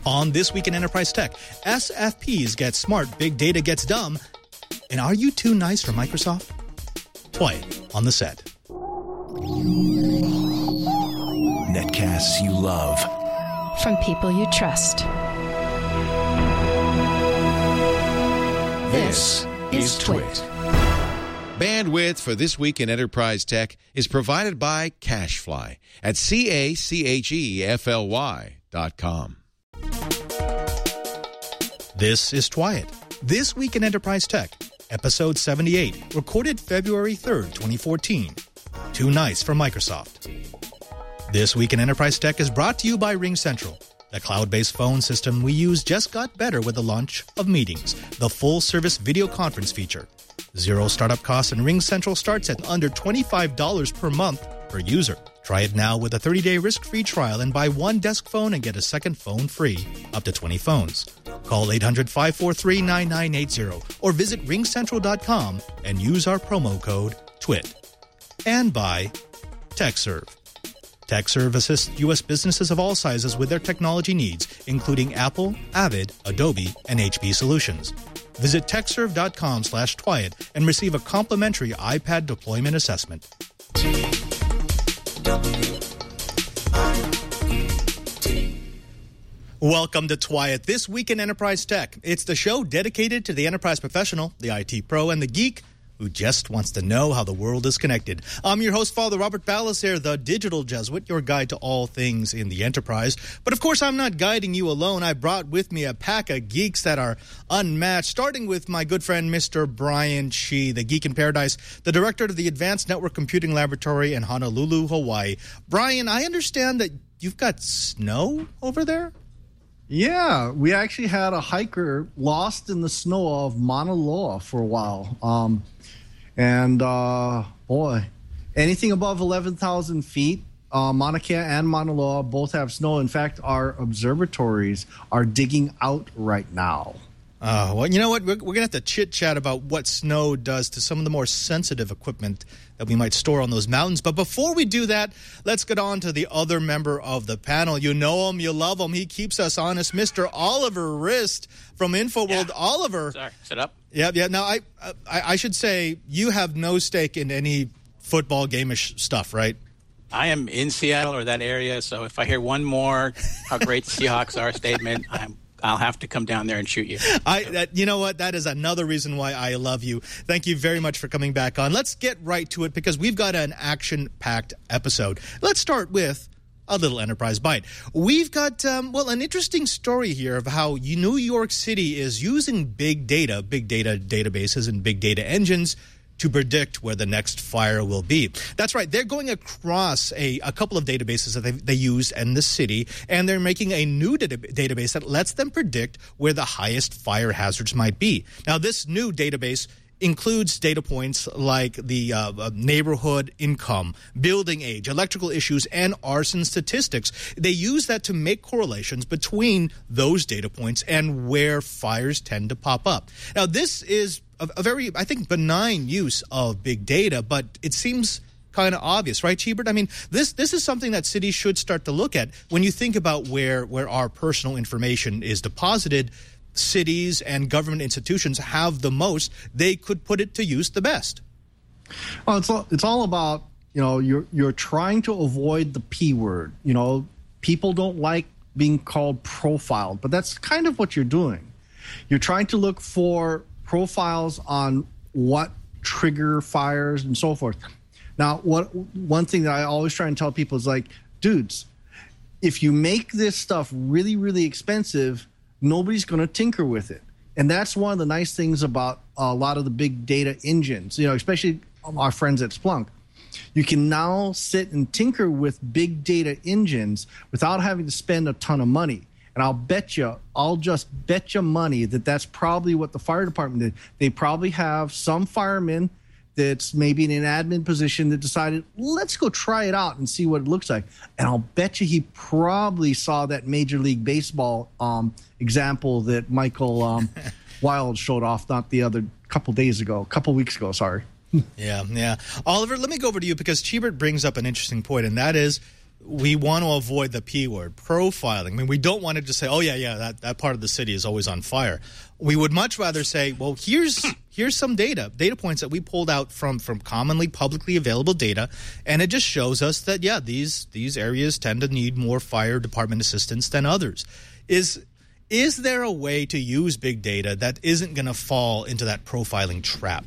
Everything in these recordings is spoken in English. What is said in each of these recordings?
On This Week in Enterprise Tech, SFPs get smart, big data gets dumb. And are you too nice for Microsoft? Twice on the set. Netcasts you love. From people you trust. This is Twit. Bandwidth for This Week in Enterprise Tech is provided by CacheFly at CacheFly.com. This is Twiet. This Week in Enterprise Tech, episode 78, recorded February 3rd, 2014. Too nice for Microsoft. This Week in Enterprise Tech is brought to you by RingCentral. The cloud-based phone system we use just got better with the launch of Meetings, the full-service video conference feature. Zero startup costs, and RingCentral starts at under $25 per month per user. Try it now with a 30-day risk-free trial and buy one desk phone and get a second phone free, up to 20 phones. Call 800-543-9980 or visit ringcentral.com and use our promo code TWIT. And by TechServe. TechServe assists U.S. businesses of all sizes with their technology needs, including Apple, Avid, Adobe, and HP solutions. Visit techserve.com/Twiet and receive a complimentary iPad deployment assessment. Welcome to Twiet, This Week in Enterprise Tech. It's the show dedicated to the enterprise professional, the IT pro, and the geek who just wants to know how the world is connected. I'm your host, Father Robert Ballecer, the digital Jesuit, your guide to all things in the enterprise. But of course, I'm not guiding you alone. I brought with me a pack of geeks that are unmatched, starting with my good friend, Mr. Brian Shih, the geek in paradise, the director of the Advanced Network Computing Laboratory in Honolulu, Hawaii. Brian, I understand that you've got snow over there? Yeah, we actually had a hiker lost in the snow of Mauna Loa for a while. Boy, anything above 11,000 feet, Mauna Kea and Mauna Loa both have snow. In fact, our observatories are digging out right now. Well, you know what? We're going to have to chit-chat about what snow does to some of the more sensitive equipment that we might store on those mountains. But before we do that, let's get on to the other member of the panel. You know him, you love him. He keeps us honest. Mr. Oliver Rist from InfoWorld. Yeah. Oliver. Sorry, sit up. Yeah. Now, I should say you have no stake in any football game-ish stuff, right? I am in Seattle or that area, so if I hear one more how great the Seahawks are statement, I'll have to come down there and shoot you. You know what? That is another reason why I love you. Thank you very much for coming back on. Let's get right to it because we've got an action-packed episode. Let's start with a little Enterprise Bite. We've got, an interesting story here of how New York City is using big data databases and big data engines to predict where the next fire will be. That's right. They're going across a couple of databases that they use in the city, and they're making a new database that lets them predict where the highest fire hazards might be. Now, this new database includes data points like the neighborhood income, building age, electrical issues, and arson statistics. They use that to make correlations between those data points and where fires tend to pop up. Now, this is a very, I think, benign use of big data, but it seems kind of obvious, right, Chibert? I mean, this is something that cities should start to look at. When you think about where our personal information is deposited, cities and government institutions have the most. They could put it to use the best. Well, it's all about, you're trying to avoid the P word. People don't like being called profiled, but that's kind of what you're doing. You're trying to look for profiles on what trigger fires and so forth. Now, one thing that I always try and tell people is like, dudes, if you make this stuff really, really expensive, nobody's going to tinker with it. And that's one of the nice things about a lot of the big data engines, especially our friends at Splunk. You can now sit and tinker with big data engines without having to spend a ton of money. And I'll just bet you money that that's probably what the fire department did. They probably have some fireman that's maybe in an admin position that decided, let's go try it out and see what it looks like. And I'll bet you he probably saw that Major League Baseball example that Michael Wild showed off couple weeks ago, sorry. Yeah. Oliver, let me go over to you because Chibert brings up an interesting point, and that is we want to avoid the P word, profiling. I mean, we don't want to just say, oh, yeah, that part of the city is always on fire. We would much rather say, well, here's some data points that we pulled out from commonly publicly available data, and it just shows us that, yeah, these areas tend to need more fire department assistance than others. Is there a way to use big data that isn't going to fall into that profiling trap?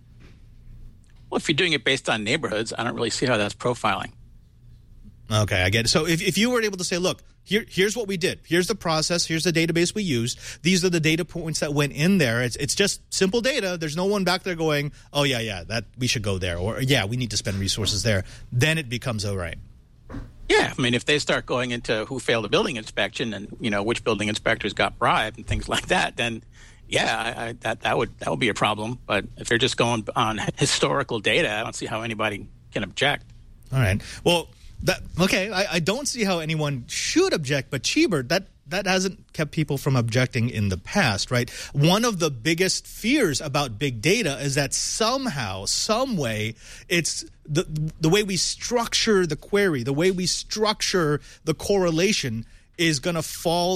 Well, if you're doing it based on neighborhoods, I don't really see how that's profiling. Okay, I get it. So if you were able to say, look, here's what we did. Here's the process. Here's the database we used. These are the data points that went in there. It's just simple data. There's no one back there going, oh, yeah, that we should go there. Or, yeah, we need to spend resources there. Then it becomes all right. Yeah, I mean, if they start going into who failed a building inspection and, which building inspectors got bribed and things like that, then, yeah, that would be a problem. But if they're just going on historical data, I don't see how anybody can object. All right. Well, I don't see how anyone should object, but Cheever, that hasn't kept people from objecting in the past, right? One of the biggest fears about big data is that somehow, some way, it's the way we structure the query, the way we structure the correlation is going to fall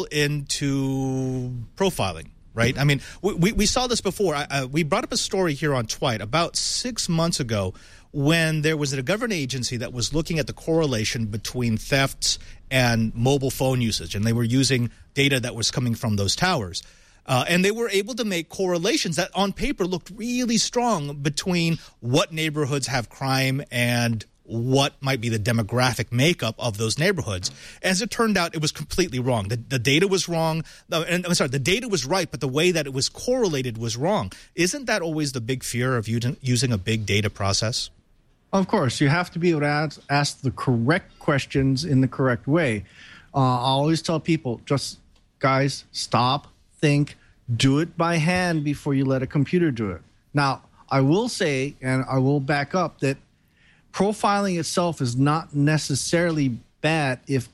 into profiling. Right? I mean, we saw this before. We brought up a story here on Twite about 6 months ago when there was a government agency that was looking at the correlation between thefts and mobile phone usage, and they were using data that was coming from those towers. And they were able to make correlations that on paper looked really strong between what neighborhoods have crime and what might be the demographic makeup of those neighborhoods. As it turned out, it was completely wrong. The data was wrong. And I'm sorry, the data was right, but the way that it was correlated was wrong. Isn't that always the big fear of using a big data process? Of course, you have to be able to ask the correct questions in the correct way. I always tell people, just, guys, stop, think, do it by hand before you let a computer do it. Now, I will say, and I will back up, that profiling itself is not necessarily bad if,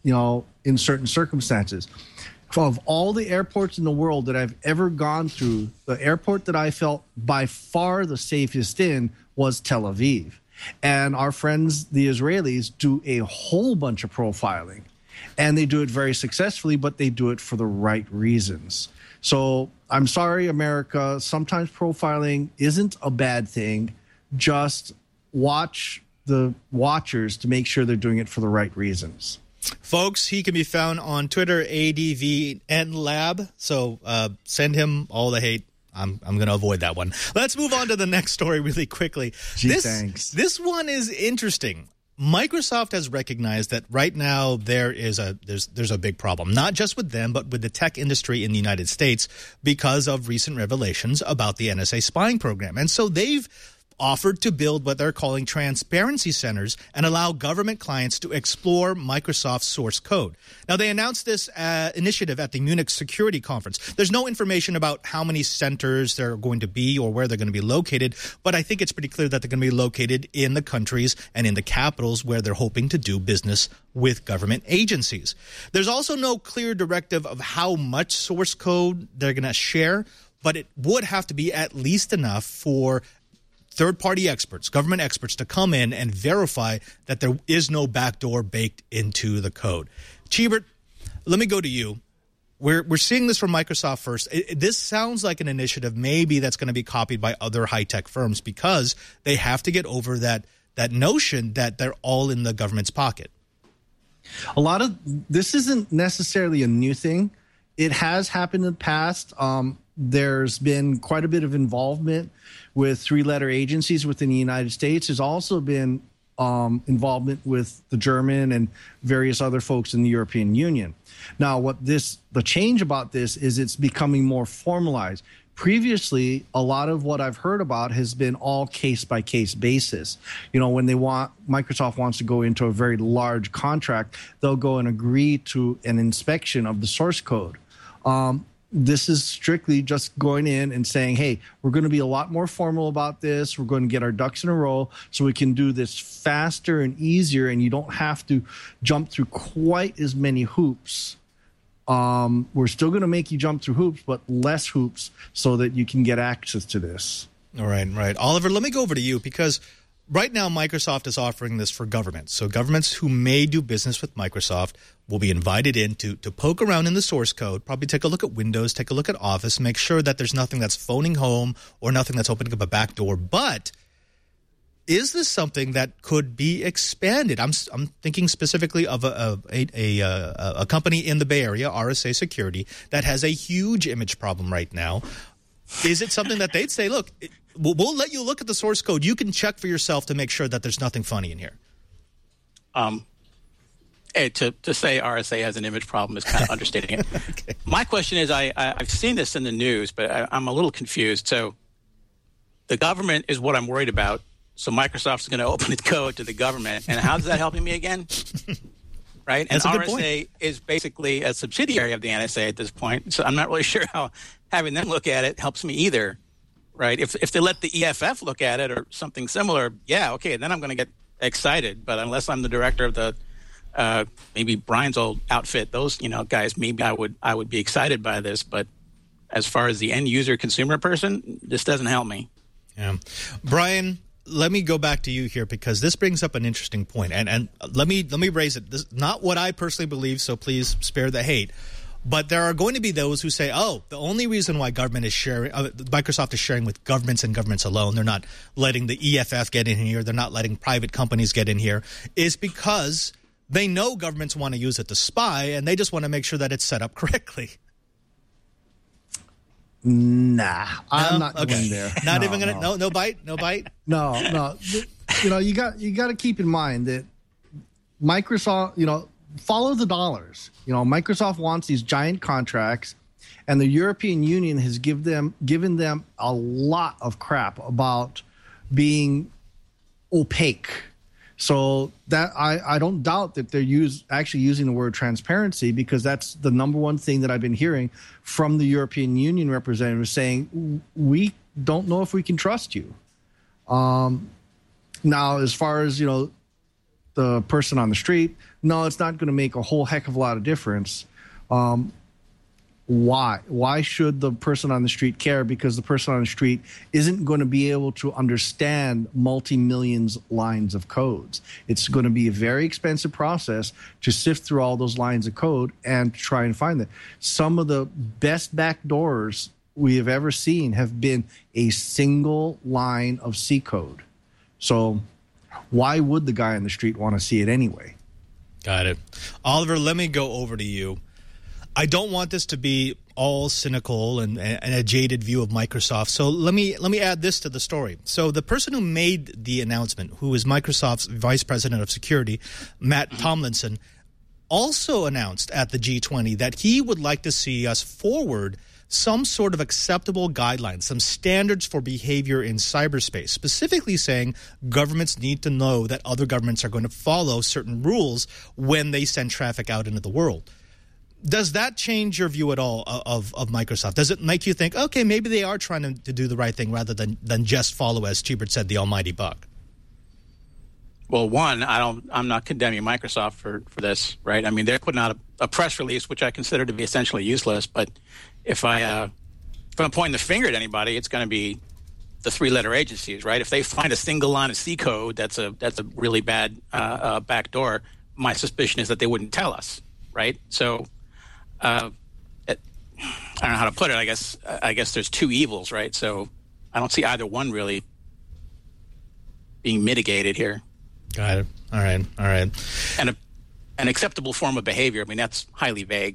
in certain circumstances. Of all the airports in the world that I've ever gone through, the airport that I felt by far the safest in was Tel Aviv. And our friends, the Israelis, do a whole bunch of profiling. And they do it very successfully, but they do it for the right reasons. So I'm sorry, America, sometimes profiling isn't a bad thing. Just watch the watchers to make sure they're doing it for the right reasons. Folks, he can be found on Twitter, ADVNLab. So send him all the hate. I'm going to avoid that one. Let's move on to the next story really quickly. Thanks. This one is interesting. Microsoft has recognized that right now there's a big problem, not just with them, but with the tech industry in the United States because of recent revelations about the NSA spying program. And so they've offered to build what they're calling transparency centers and allow government clients to explore Microsoft's source code. Now, they announced this initiative at the Munich Security Conference. There's no information about how many centers there are going to be or where they're going to be located, but I think it's pretty clear that they're going to be located in the countries and in the capitals where they're hoping to do business with government agencies. There's also no clear directive of how much source code they're going to share, but it would have to be at least enough for third-party experts, government experts, to come in and verify that there is no backdoor baked into the code. Cheever, let me go to you. We're seeing this from Microsoft first. This sounds like an initiative maybe that's going to be copied by other high-tech firms because they have to get over that notion that they're all in the government's pocket. A lot of this isn't necessarily a new thing. It has happened in the past. There's been quite a bit of involvement with three-letter agencies within the United States. There's also been involvement with the German and various other folks in the European Union. Now, the change about this is it's becoming more formalized. Previously, a lot of what I've heard about has been all case-by-case basis. When Microsoft wants to go into a very large contract, they'll go and agree to an inspection of the source code. This is strictly just going in and saying, hey, we're going to be a lot more formal about this. We're going to get our ducks in a row so we can do this faster and easier, and you don't have to jump through quite as many hoops. We're still going to make you jump through hoops, but less hoops so that you can get access to this. All right. Oliver, let me go over to you because Right now, Microsoft is offering this for governments. So governments who may do business with Microsoft will be invited in to poke around in the source code, probably take a look at Windows, take a look at Office, make sure that there's nothing that's phoning home or nothing that's opening up a back door. But is this something that could be expanded? I'm thinking specifically of a company in the Bay Area, RSA Security, that has a huge image problem right now. Is it something that they'd say, look, we'll let you look at the source code. You can check for yourself to make sure that there's nothing funny in here. To say RSA has an image problem is kind of understating it. Okay. My question is, I've seen this in the news, but I'm a little confused. So the government is what I'm worried about. So Microsoft's going to open its code to the government. And how's that helping me again? Right? And RSA is basically a subsidiary of the NSA at this point. So I'm not really sure how having them look at it helps me either. Right? If they let the EFF look at it or something similar, yeah, okay, then I'm going to get excited. But unless I'm the director of the maybe Brian's old outfit, those guys, maybe I would be excited by this. But as far as the end user consumer person, this doesn't help me. Yeah, Brian, let me go back to you here because this brings up an interesting point, and let me raise it. This is not what I personally believe, so please spare the hate. But there are going to be those who say, oh, the only reason why government is sharing, Microsoft is sharing with governments and governments alone, they're not letting the EFF get in here, they're not letting private companies get in here, is because they know governments want to use it to spy, and they just want to make sure that it's set up correctly. Nah, I'm not going there. Not even going to. No bite. No bite. No. You got to keep in mind that Microsoft, follow the dollars. Microsoft wants these giant contracts, and the European Union has given them a lot of crap about being opaque. So that I don't doubt that they're actually using the word transparency, because that's the number one thing that I've been hearing from the European Union representatives, saying we don't know if we can trust you. Now, as far as the person on the street, no, it's not going to make a whole heck of a lot of difference. Why should the person on the street care? Because the person on the street isn't going to be able to understand multi-millions lines of codes. It's going to be a very expensive process to sift through all those lines of code and try and find them. Some of the best backdoors we have ever seen have been a single line of C code. So why would the guy on the street want to see it anyway? Got it. Oliver, let me go over to you. I don't want this to be all cynical and a jaded view of Microsoft. So let me add this to the story. So the person who made the announcement, who is Microsoft's Vice President of Security, Matt Tomlinson, also announced at the G20 that he would like to see us forward some sort of acceptable guidelines, some standards for behavior in cyberspace, specifically saying governments need to know that other governments are going to follow certain rules when they send traffic out into the world. Does that change your view at all of Microsoft? Does it make you think, okay, maybe they are trying to do the right thing rather than just follow, as Chibert said, the almighty buck? Well, one, I'm not condemning Microsoft for this, right? I mean, they're putting out a press release, which I consider to be essentially useless. But if I'm pointing the finger at anybody, it's going to be the three-letter agencies, right? If they find a single line of C code that's a really bad backdoor, my suspicion is that they wouldn't tell us, right? So I don't know how to put it. I guess there's two evils, right? So I don't see either one really being mitigated here. Got it. All right. And an acceptable form of behavior, I mean, that's highly vague.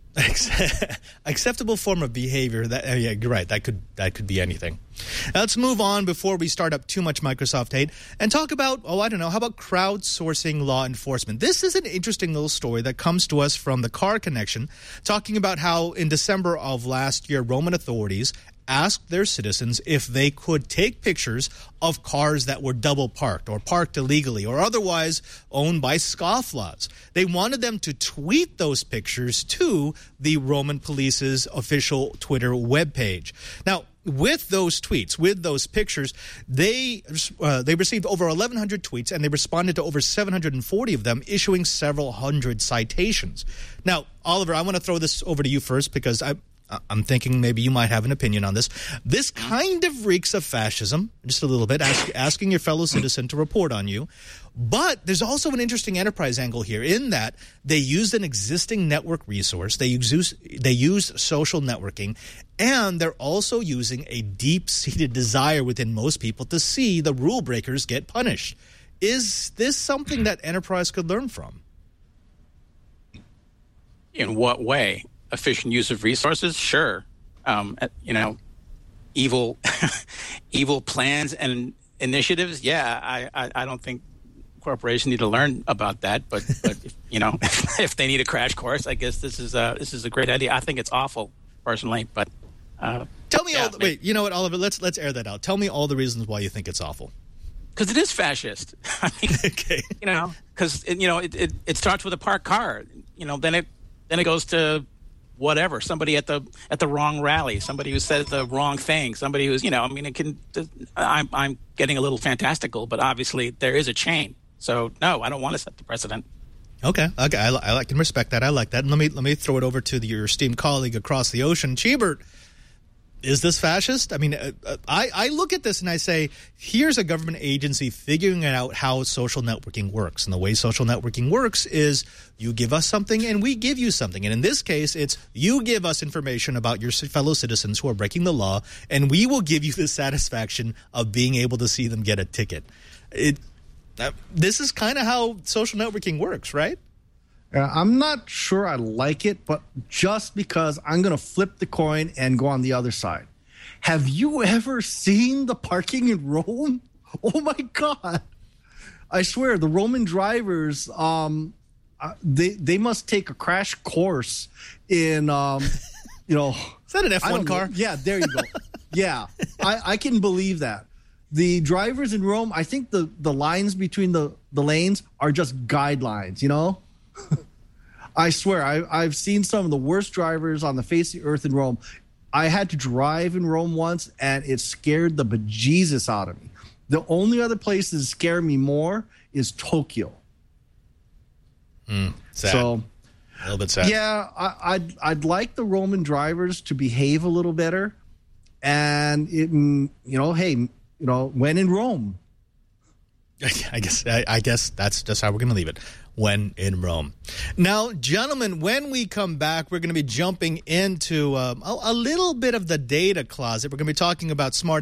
Acceptable form of behavior. Yeah, you're right. That could be anything. Now, let's move on before we start up too much Microsoft hate and talk about, how about crowdsourcing law enforcement? This is an interesting little story that comes to us from the Car Connection, talking about how in December of last year, Roman authorities asked their citizens if they could take pictures of cars that were double parked or parked illegally or otherwise owned by scofflaws. They wanted them to tweet those pictures to the Roman police's official Twitter webpage. Now, with those tweets, with those pictures, they received over 1,100 tweets, and they responded to over 740 of them, issuing several hundred citations. Now, Oliver, I want to throw this over to you first, because I'm thinking maybe you might have an opinion on this. This kind of reeks of fascism, just a little bit, asking your fellow citizen to report on you. But there's also an interesting enterprise angle here in that they used an existing network resource. They use social networking, and they're also using a deep-seated desire within most people to see the rule breakers get punished. Is this something that enterprise could learn from? In what way? Efficient use of resources? Sure. Evil plans and initiatives? Yeah, I don't think corporations need to learn about that. But if they need a crash course, I guess this is a great idea. I think it's awful, personally. But tell me wait, you know what, Oliver? Let's air that out. Tell me all the reasons why you think it's awful. Because it is fascist. I mean, okay. Because it starts with a parked car. Then it goes to whatever, somebody at the wrong rally, somebody who said the wrong thing, somebody who's I'm getting a little fantastical, but obviously there is a chain. So no, I don't want to set the precedent. Okay, I can respect that. I like that. And let me throw it over to your esteemed colleague across the ocean, Cheebert. Is this fascist? I mean, I look at this and I say, here's a government agency figuring out how social networking works. And the way social networking works is you give us something and we give you something. And in this case, it's you give us information about your fellow citizens who are breaking the law, and we will give you the satisfaction of being able to see them get a ticket. This is kind of how social networking works, right? I'm not sure I like it, but just because I'm going to flip the coin and go on the other side. Have you ever seen the parking in Rome? Oh, my God. I swear, the Roman drivers, they must take a crash course in, Is that an F1 car? Yeah, there you go. Yeah, I can believe that. The drivers in Rome, I think the lines between the lanes are just guidelines, I swear, I've seen some of the worst drivers on the face of the earth in Rome. I had to drive in Rome once, and it scared the bejesus out of me. The only other place that scared me more is Tokyo. Sad. So, a little bit sad. Yeah, I'd like the Roman drivers to behave a little better, and when in Rome. I guess that's just how we're going to leave it. When in Rome. Now, gentlemen, when we come back, we're going to be jumping into a little bit of the data closet. We're going to be talking about smart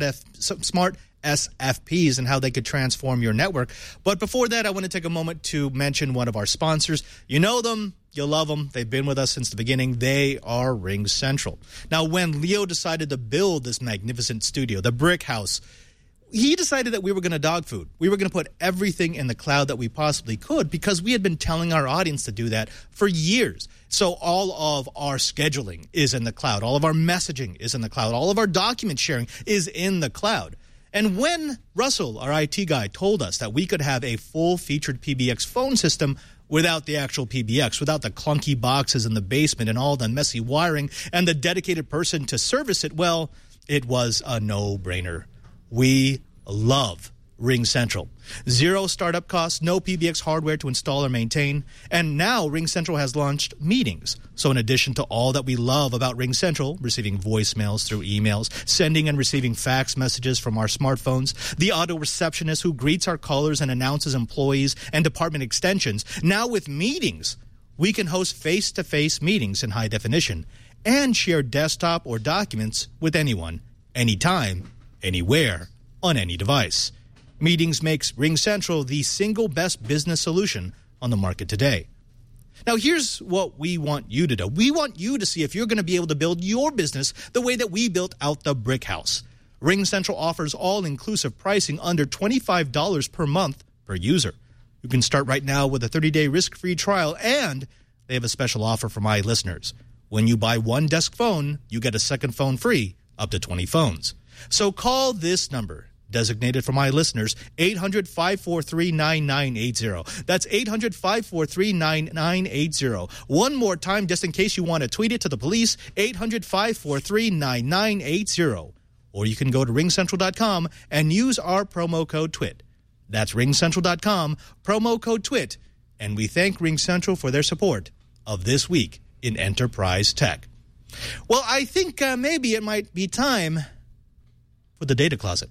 SFPs and how they could transform your network. But before that, I want to take a moment to mention one of our sponsors. You know them. You'll love them. They've been with us since the beginning. They are RingCentral. Now, when Leo decided to build this magnificent studio, the Brick House, he decided that we were going to dog food. We were going to put everything in the cloud that we possibly could because we had been telling our audience to do that for years. So all of our scheduling is in the cloud. All of our messaging is in the cloud. All of our document sharing is in the cloud. And when Russell, our IT guy, told us that we could have a full-featured PBX phone system without the actual PBX, without the clunky boxes in the basement and all the messy wiring and the dedicated person to service it, well, it was a no-brainer. We love RingCentral. Zero startup costs, no PBX hardware to install or maintain. And now RingCentral has launched Meetings. So in addition to all that we love about RingCentral, receiving voicemails through emails, sending and receiving fax messages from our smartphones, the auto receptionist who greets our callers and announces employees and department extensions, now with Meetings, we can host face-to-face meetings in high definition and share desktop or documents with anyone, anytime, anywhere, on any device. Meetings makes RingCentral the single best business solution on the market today. Now, here's what we want you to do. We want you to see if you're going to be able to build your business the way that we built out the Brick House. RingCentral offers all-inclusive pricing under $25 per month per user. You can start right now with a 30-day risk-free trial, and they have a special offer for my listeners. When you buy one desk phone, you get a second phone free, up to 20 phones. So call this number, designated for my listeners, 800-543-9980. That's 800-543-9980. One more time, just in case you want to tweet it to the police, 800-543-9980. Or you can go to ringcentral.com and use our promo code TWIT. That's ringcentral.com, promo code TWIT. And we thank RingCentral for their support of This Week in Enterprise Tech. Well, I think maybe it might be time for the data closet.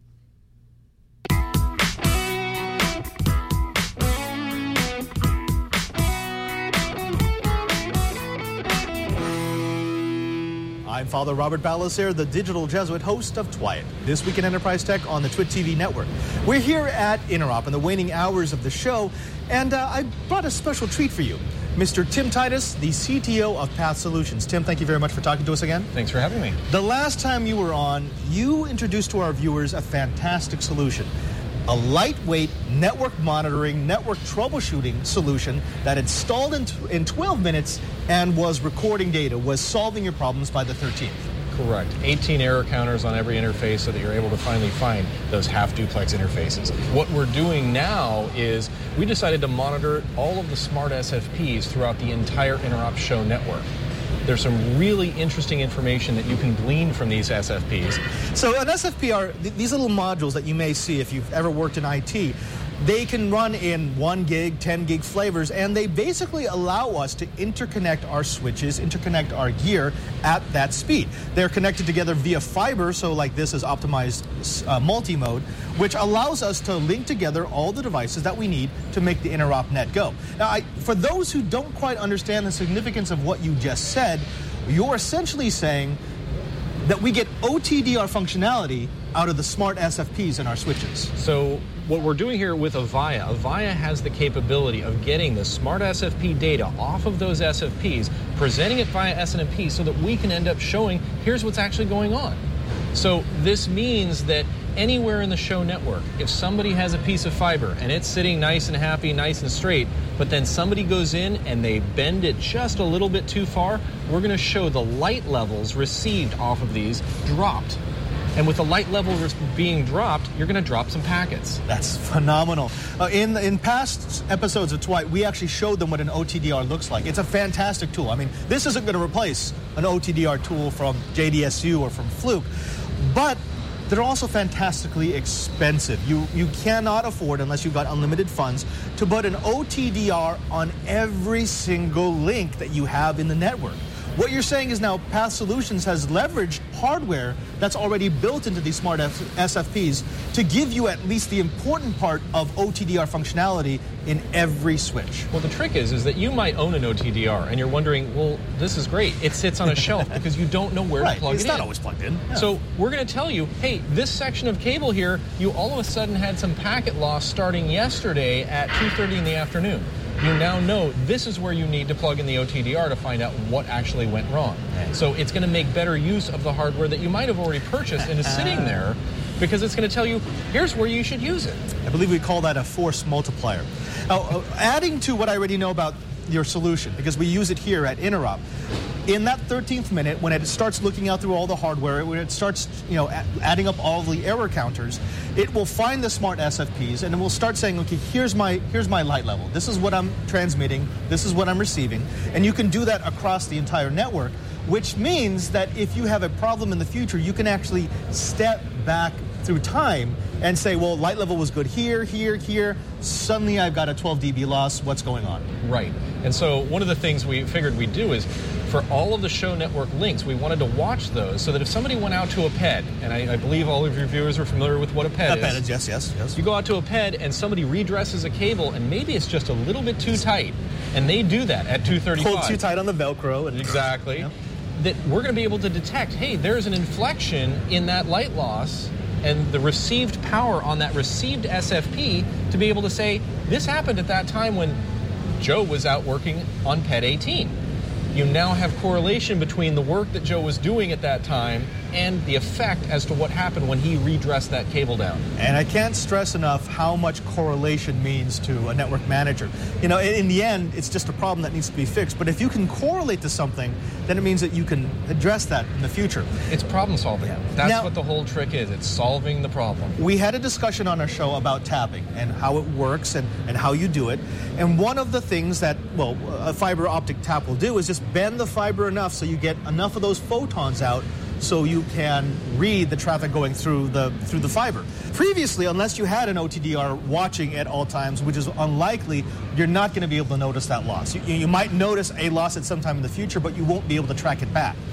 I'm Father Robert Balacer, the digital Jesuit host of TWIET, This Week in Enterprise Tech on the TWIT TV network. We're here at Interop in the waning hours of the show, and I brought a special treat for you. Mr. Tim Titus, the CTO of Path Solutions. Tim, thank you very much for talking to us again. Thanks for having me. The last time you were on, you introduced to our viewers a fantastic solution. A lightweight network monitoring, network troubleshooting solution that installed in 12 minutes and was recording data, was solving your problems by the 13th. Correct. 18 error counters on every interface so that you're able to finally find those half-duplex interfaces. What we're doing now is we decided to monitor all of the smart SFPs throughout the entire Interop show network. There's some really interesting information that you can glean from these SFPs. So an SFP are these little modules that you may see if you've ever worked in IT. They can run in 1 gig, 10 gig flavors, and they basically allow us to interconnect our switches, interconnect our gear at that speed. They're connected together via fiber, so like this is optimized multi-mode, which allows us to link together all the devices that we need to make the Interop net go. Now, for those who don't quite understand the significance of what you just said, you're essentially saying that we get OTDR functionality out of the smart SFPs in our switches. So what we're doing here with Avaya has the capability of getting the smart SFP data off of those SFPs, presenting it via SNMP so that we can end up showing, here's what's actually going on. So this means that anywhere in the show network, if somebody has a piece of fiber and it's sitting nice and happy, nice and straight, but then somebody goes in and they bend it just a little bit too far, we're going to show the light levels received off of these dropped. And with the light level being dropped, you're going to drop some packets. That's phenomenal. In past episodes of TWIET, we actually showed them what an OTDR looks like. It's a fantastic tool. I mean, this isn't going to replace an OTDR tool from JDSU or from Fluke, but they're also fantastically expensive. You cannot afford, unless you've got unlimited funds, to put an OTDR on every single link that you have in the network. What you're saying is now Path Solutions has leveraged hardware that's already built into these smart SFPs to give you at least the important part of OTDR functionality in every switch. Well, the trick is that you might own an OTDR and you're wondering, well, this is great. It sits on a shelf because you don't know where to plug it in. It's not always plugged in. Yeah. So we're going to tell you, hey, this section of cable here, you all of a sudden had some packet loss starting yesterday at 2:30 in the afternoon. You now know this is where you need to plug in the OTDR to find out what actually went wrong. So it's going to make better use of the hardware that you might have already purchased and is sitting there, because it's going to tell you, here's where you should use it. I believe we call that a force multiplier. Now, adding to what I already know about your solution, because we use it here at Interop, in that 13th minute, when it starts looking out through all the hardware, when it starts, adding up all the error counters, it will find the smart SFPs and it will start saying, okay, here's my light level. This is what I'm transmitting. This is what I'm receiving. And you can do that across the entire network, which means that if you have a problem in the future, you can actually step back through time and say, well, light level was good here, here, here. Suddenly I've got a 12 dB loss. What's going on? Right. And so one of the things we figured we'd do is, for all of the show network links, we wanted to watch those so that if somebody went out to a PED, and I believe all of your viewers are familiar with what a PED is. A PED is, yes. You go out to a PED and somebody redresses a cable and maybe it's just a little bit too tight, and they do that at 235. Pulled too tight on the Velcro. Exactly. Yeah. That we're going to be able to detect, hey, there's an inflection in that light loss and the received power on that received SFP to be able to say, this happened at that time when Joe was out working on PED 18. You now have correlation between the work that Joe was doing at that time and the effect as to what happened when he redressed that cable down. And I can't stress enough how much correlation means to a network manager. In the end, it's just a problem that needs to be fixed. But if you can correlate to something, then it means that you can address that in the future. It's problem solving. Yeah. That's what the whole trick is. It's solving the problem. We had a discussion on our show about tapping and how it works and how you do it. And one of the things that, a fiber optic tap will do is just bend the fiber enough so you get enough of those photons out so you can read the traffic going through the fiber. Previously, unless you had an OTDR watching at all times, which is unlikely, you're not going to be able to notice that loss. You might notice a loss at some time in the future, but you won't be able to track it back.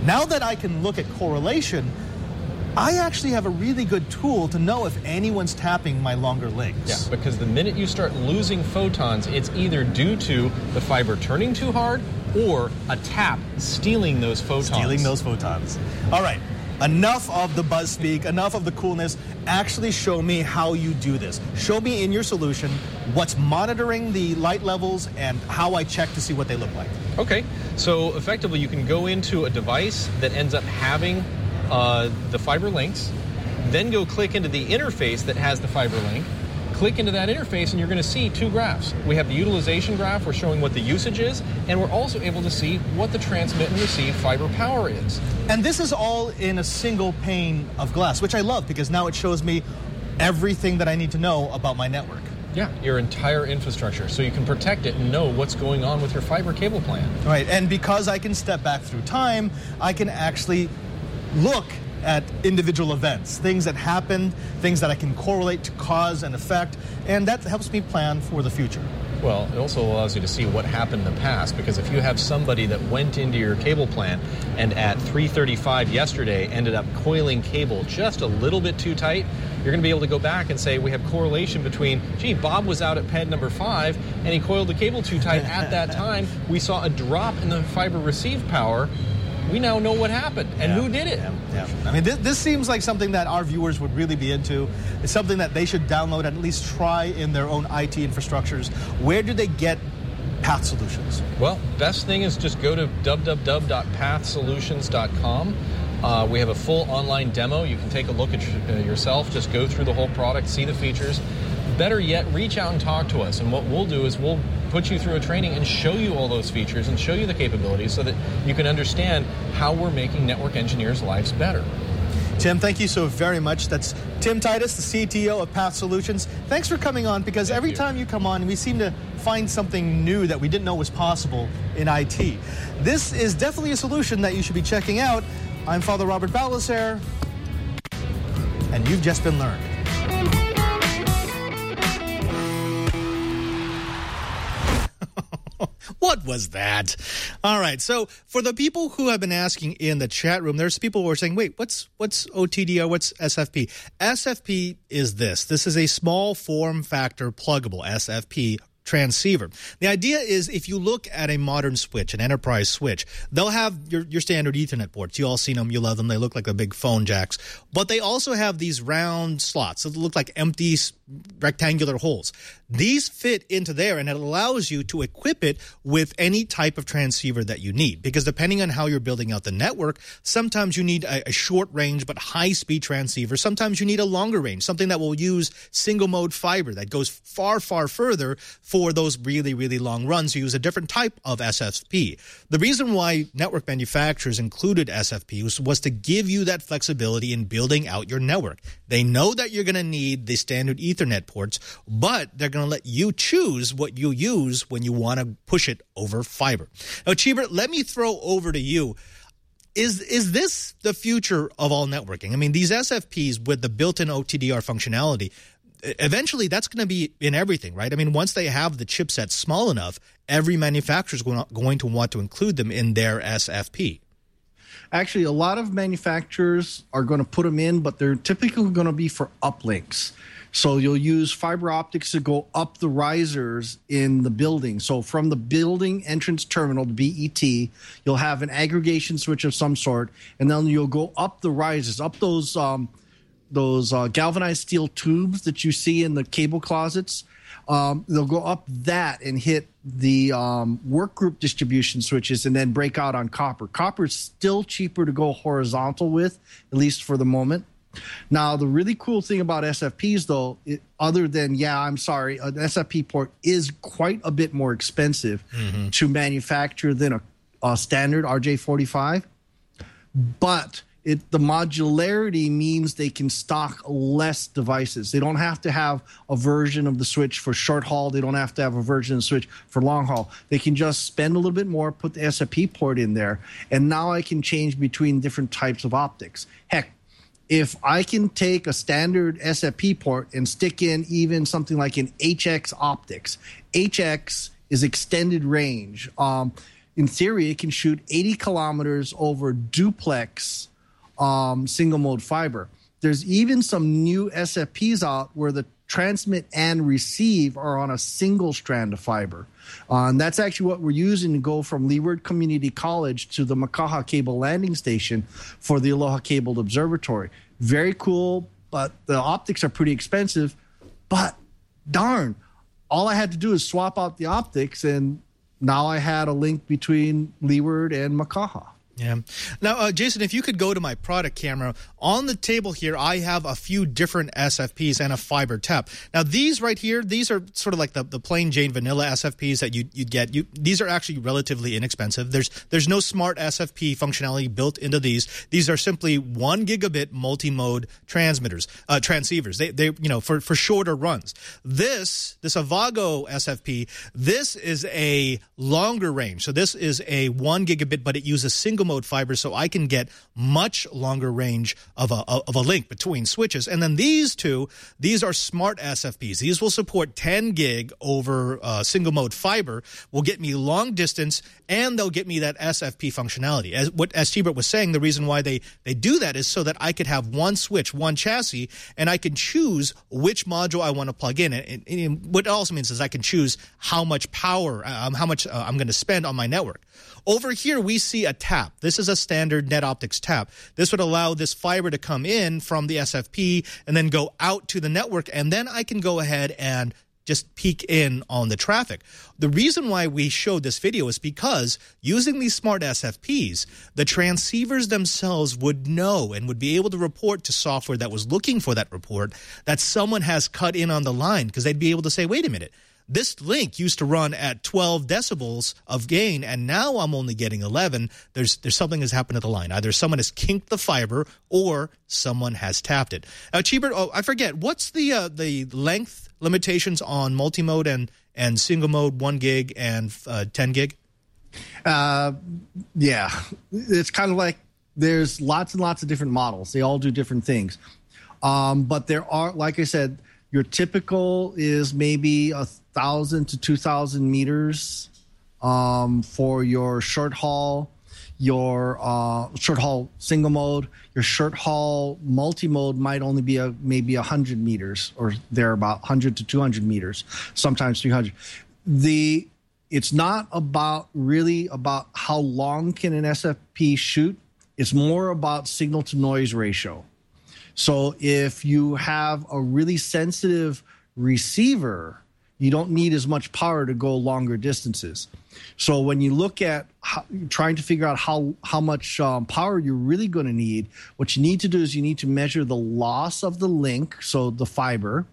Now that I can look at correlation, I actually have a really good tool to know if anyone's tapping my longer links. Yeah, because the minute you start losing photons, it's either due to the fiber turning too hard or a tap stealing those photons. All right. Enough of the buzz speak, enough of the coolness. Actually show me how you do this. Show me in your solution what's monitoring the light levels and how I check to see what they look like. Okay, so effectively you can go into a device that ends up having the fiber links, then go click into the interface that has the fiber link, click into that interface, and you're going to see two graphs. We have the utilization graph, we're showing what the usage is, and we're also able to see what the transmit and receive fiber power is. And this is all in a single pane of glass, which I love because now it shows me everything that I need to know about my network. Yeah, your entire infrastructure, so you can protect it and know what's going on with your fiber cable plan. Right, and because I can step back through time, I can actually look at individual events, things that happened, things that I can correlate to cause and effect, and that helps me plan for the future. Well, it also allows you to see what happened in the past, because if you have somebody that went into your cable plant and at 3:35 yesterday ended up coiling cable just a little bit too tight, you're going to be able to go back and say we have correlation between, gee, Bob was out at pad number 5 and he coiled the cable too tight at that time. We saw a drop in the fiber receive power. We now know what happened and who did it. Yeah. I mean, this seems like something that our viewers would really be into. It's something that they should download and at least try in their own IT infrastructures. Where do they get Path Solutions? Well, best thing is just go to www.pathsolutions.com. We have a full online demo. You can take a look at yourself, just go through the whole product, see the features. Better yet, reach out and talk to us. And what we'll do is we'll put you through a training and show you all those features and show you the capabilities so that you can understand how we're making network engineers' lives better. Tim, thank you so very much. That's Tim Titus, the CTO of Path Solutions. Thanks for coming on, because every time you come on, we seem to find something new that we didn't know was possible in IT. This is definitely a solution that you should be checking out. I'm Father Robert Balaser, and you've just been learned. What was that? All right. So for the people who have been asking in the chat room, there's people who are saying, wait, what's OTDR? What's SFP? SFP is this. This is a small form factor pluggable SFP transceiver. The idea is if you look at a modern switch, an enterprise switch, they'll have your standard Ethernet ports. You all seen them. You love them. They look like the big phone jacks. But they also have these round slots that look like empty rectangular holes. These fit into there, and it allows you to equip it with any type of transceiver that you need, because depending on how you're building out the network, sometimes you need a short range but high speed transceiver. Sometimes you need a longer range, something that will use single mode fiber that goes far, far further for those really, really long runs. You use a different type of SFP. The reason why network manufacturers included SFP was to give you that flexibility in building out your network. They know that you're going to need the standard Ethernet ports, but they're going to let you choose what you use when you want to push it over fiber. Now, Cheever, let me throw over to you. Is this the future of all networking? I mean, these SFPs with the built-in OTDR functionality, eventually that's going to be in everything, right? I mean, once they have the chipset small enough, every manufacturer is going to want to include them in their SFP. Actually, a lot of manufacturers are going to put them in, but they're typically going to be for uplinks. So you'll use fiber optics to go up the risers in the building. So from the building entrance terminal, the BET, you'll have an aggregation switch of some sort, and then you'll go up the risers, up those galvanized steel tubes that you see in the cable closets. They'll go up that and hit the work group distribution switches and then break out on copper. Copper is still cheaper to go horizontal with, at least for the moment. Now, the really cool thing about SFPs, though, other than, an SFP port is quite a bit more expensive to manufacture than a standard RJ45. But the modularity means they can stock less devices. They don't have to have a version of the switch for short haul. They don't have to have a version of the switch for long haul. They can just spend a little bit more, put the SFP port in there, and now I can change between different types of optics. Heck, if I can take a standard SFP port and stick in even something like an HX optics, HX is extended range. in theory, it can shoot 80 kilometers over duplex single mode fiber. There's even some new SFPs out where the transmit and receive are on a single strand of fiber. And that's actually what we're using to go from Leeward Community College to the Makaha Cable Landing Station for the Aloha Cabled Observatory. Very cool, but the optics are pretty expensive. But darn, all I had to do is swap out the optics, and now I had a link between Leeward and Makaha. Yeah. Now, Jason, if you could go to my product camera, on the table here, I have a few different SFPs and a fiber tap. Now, these right here, these are sort of like the plain Jane vanilla SFPs that you'd get. These are actually relatively inexpensive. There's no smart SFP functionality built into these. These are simply 1 gigabit multi-mode transmitters, transceivers. They for shorter runs. This Avago SFP, this is a longer range. So this is a 1 gigabit, but it uses single mode fiber, so I can get much longer range of a link between switches. And then these are smart SFPs. These will support 10 gig over single mode fiber, will get me long distance, and they'll get me that SFP functionality. As Tibert was saying, the reason why they do that is so that I could have one switch, one chassis, and I can choose which module I want to plug in. And what it also means is I can choose how much power, how much I'm going to spend on my network. Over here, we see a tap. This is a standard NetOptics tap. This would allow this fiber to come in from the SFP and then go out to the network, and then I can go ahead and just peek in on the traffic. The reason why we showed this video is because using these smart SFPs, the transceivers themselves would know and would be able to report to software that was looking for that report that someone has cut in on the line, because they'd be able to say, wait a minute, this link used to run at 12 decibels of gain, and now I'm only getting 11. There's something has happened to the line. Either someone has kinked the fiber or someone has tapped it. Tibert, I forget, what's the length limitations on multi-mode and single mode 1 gig and 10 gig? Yeah, it's kind of like there's lots and lots of different models. They all do different things. But there are, like I said, your typical is maybe 1,000 to 2,000 meters for your short haul, your short haul single mode. Your short haul multi-mode might only be maybe 100 meters or thereabout, 100 to 200 meters, sometimes 300. It's not really about how long can an SFP shoot. It's more about signal to noise ratio. So if you have a really sensitive receiver, you don't need as much power to go longer distances. So when you look at trying to figure out how much power you're really going to need, what you need to do is you need to measure the loss of the link, so the fiber,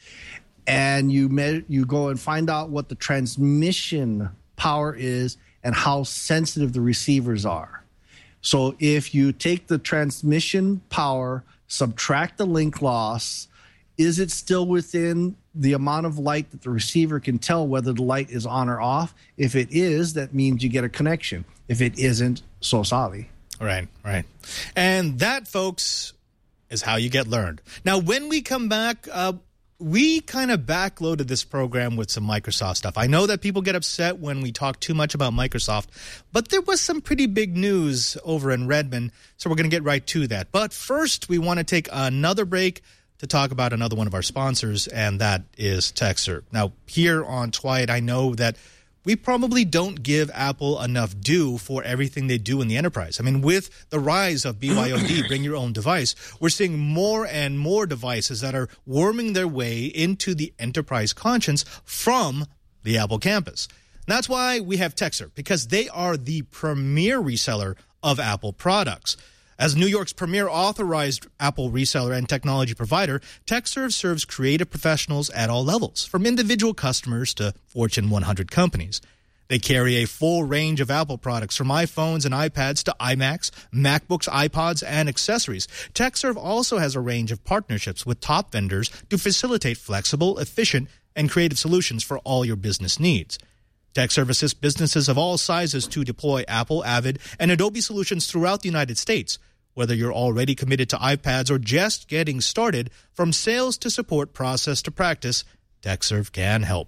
and you go and find out what the transmission power is and how sensitive the receivers are. So if you take the transmission power, subtract the link loss, is it still within the amount of light that the receiver can tell whether the light is on or off? If it is, that means you get a connection. If it isn't, so sorry. Right. And that, folks, is how you get learned. Now, when we come back, we kind of backloaded this program with some Microsoft stuff. I know that people get upset when we talk too much about Microsoft, but there was some pretty big news over in Redmond, so we're going to get right to that. But first, we want to take another break to talk about another one of our sponsors, and that is TechServe. Now, here on Twiat, I know that we probably don't give Apple enough due for everything they do in the enterprise. I mean, with the rise of BYOD, bring your own device, we're seeing more and more devices that are worming their way into the enterprise conscience from the Apple campus. And that's why we have TechServe, because they are the premier reseller of Apple products. As New York's premier authorized Apple reseller and technology provider, TechServe serves creative professionals at all levels, from individual customers to Fortune 100 companies. They carry a full range of Apple products, from iPhones and iPads to iMacs, MacBooks, iPods, and accessories. TechServe also has a range of partnerships with top vendors to facilitate flexible, efficient, and creative solutions for all your business needs. TechServe assists businesses of all sizes to deploy Apple, Avid, and Adobe solutions throughout the United States. Whether you're already committed to iPads or just getting started, from sales to support, process to practice, TechServe can help.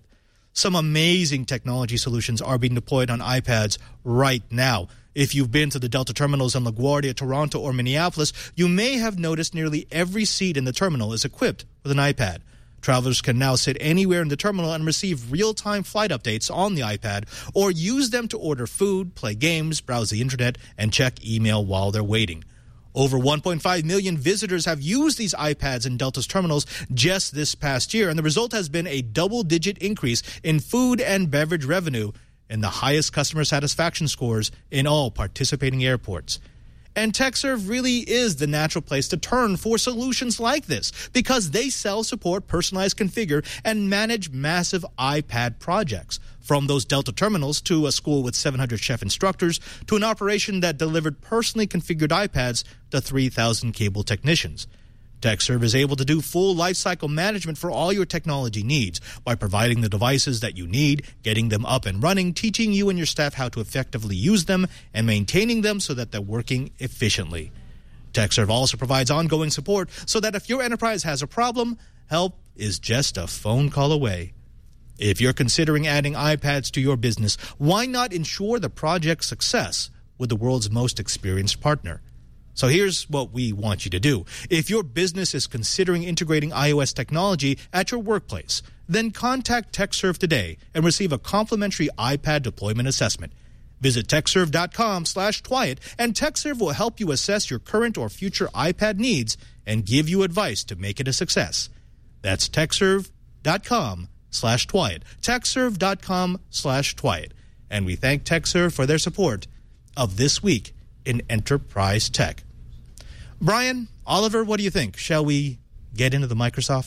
Some amazing technology solutions are being deployed on iPads right now. If you've been to the Delta terminals in LaGuardia, Toronto, or Minneapolis, you may have noticed nearly every seat in the terminal is equipped with an iPad. Travelers can now sit anywhere in the terminal and receive real-time flight updates on the iPad or use them to order food, play games, browse the internet, and check email while they're waiting. Over 1.5 million visitors have used these iPads in Delta's terminals just this past year, and the result has been a double-digit increase in food and beverage revenue and the highest customer satisfaction scores in all participating airports. And TechServe really is the natural place to turn for solutions like this because they sell, support, personalize, configure, and manage massive iPad projects. From those Delta terminals to a school with 700 chef instructors to an operation that delivered personally configured iPads to 3,000 cable technicians. TechServe is able to do full lifecycle management for all your technology needs by providing the devices that you need, getting them up and running, teaching you and your staff how to effectively use them, and maintaining them so that they're working efficiently. TechServe also provides ongoing support so that if your enterprise has a problem, help is just a phone call away. If you're considering adding iPads to your business, why not ensure the project's success with the world's most experienced partner? So here's what we want you to do. If your business is considering integrating iOS technology at your workplace, then contact TechServe today and receive a complimentary iPad deployment assessment. Visit TechServe.com/Twyett and TechServe will help you assess your current or future iPad needs and give you advice to make it a success. That's TechServe.com/Twyett. TechServe.com/Twyett. And we thank TechServe for their support of This Week in Enterprise Tech. Brian, Oliver, what do you think? Shall we get into the Microsoft?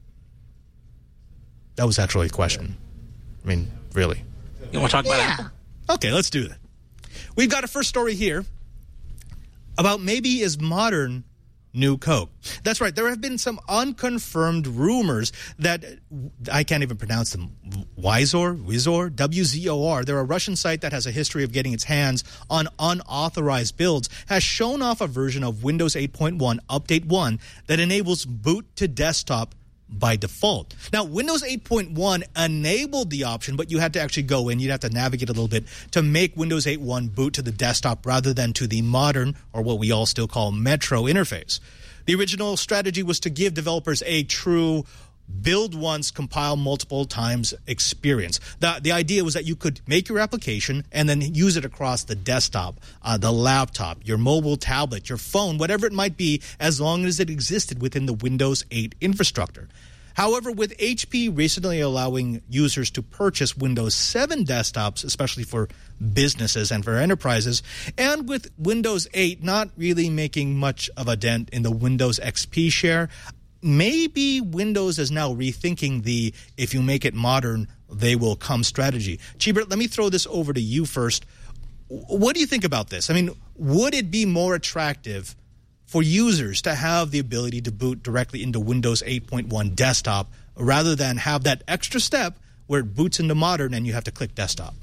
That was actually a question. I mean, really. You want to talk about Apple? Okay, let's do that. We've got a first story here about maybe as modern new Coke. That's right. There have been some unconfirmed rumors that I can't even pronounce them. Wizor, WZOR. They're a Russian site that has a history of getting its hands on unauthorized builds, has shown off a version of Windows 8.1 Update 1 that enables boot to desktop by default. Now, Windows 8.1 enabled the option, but you had to actually go in. You'd have to navigate a little bit to make Windows 8.1 boot to the desktop rather than to the modern, or what we all still call Metro interface. The original strategy was to give developers a true build once, compile multiple times experience. The idea was that you could make your application and then use it across the desktop, the laptop, your mobile tablet, your phone, whatever it might be, as long as it existed within the Windows 8 infrastructure. However, with HP recently allowing users to purchase Windows 7 desktops, especially for businesses and for enterprises, and with Windows 8 not really making much of a dent in the Windows XP share, maybe Windows is now rethinking the if you make it modern, they will come strategy. Chibert, let me throw this over to you first. What do you think about this? I mean, would it be more attractive for users to have the ability to boot directly into Windows 8.1 desktop rather than have that extra step where it boots into modern and you have to click desktop?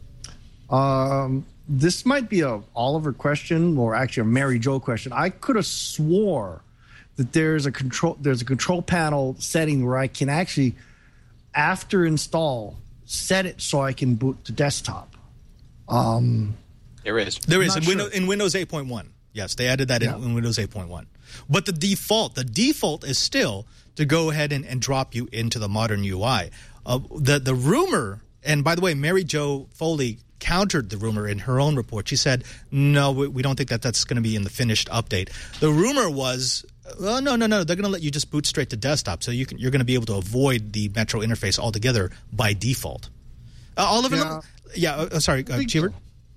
This might be a Oliver question or actually a Mary Jo question. I could have swore that there's a control panel setting where I can actually, after install, set it so I can boot to desktop. There is in Windows 8.1. Yes, they added that in Windows 8.1. But the default is still to go ahead and drop you into the modern UI. The rumor, and by the way, Mary Jo Foley countered the rumor in her own report. She said, no, we don't think that's going to be in the finished update. The rumor was, well, no, they're going to let you just boot straight to desktop, so you're going to be able to avoid the Metro interface altogether by default. Oliver, sorry, Chibert?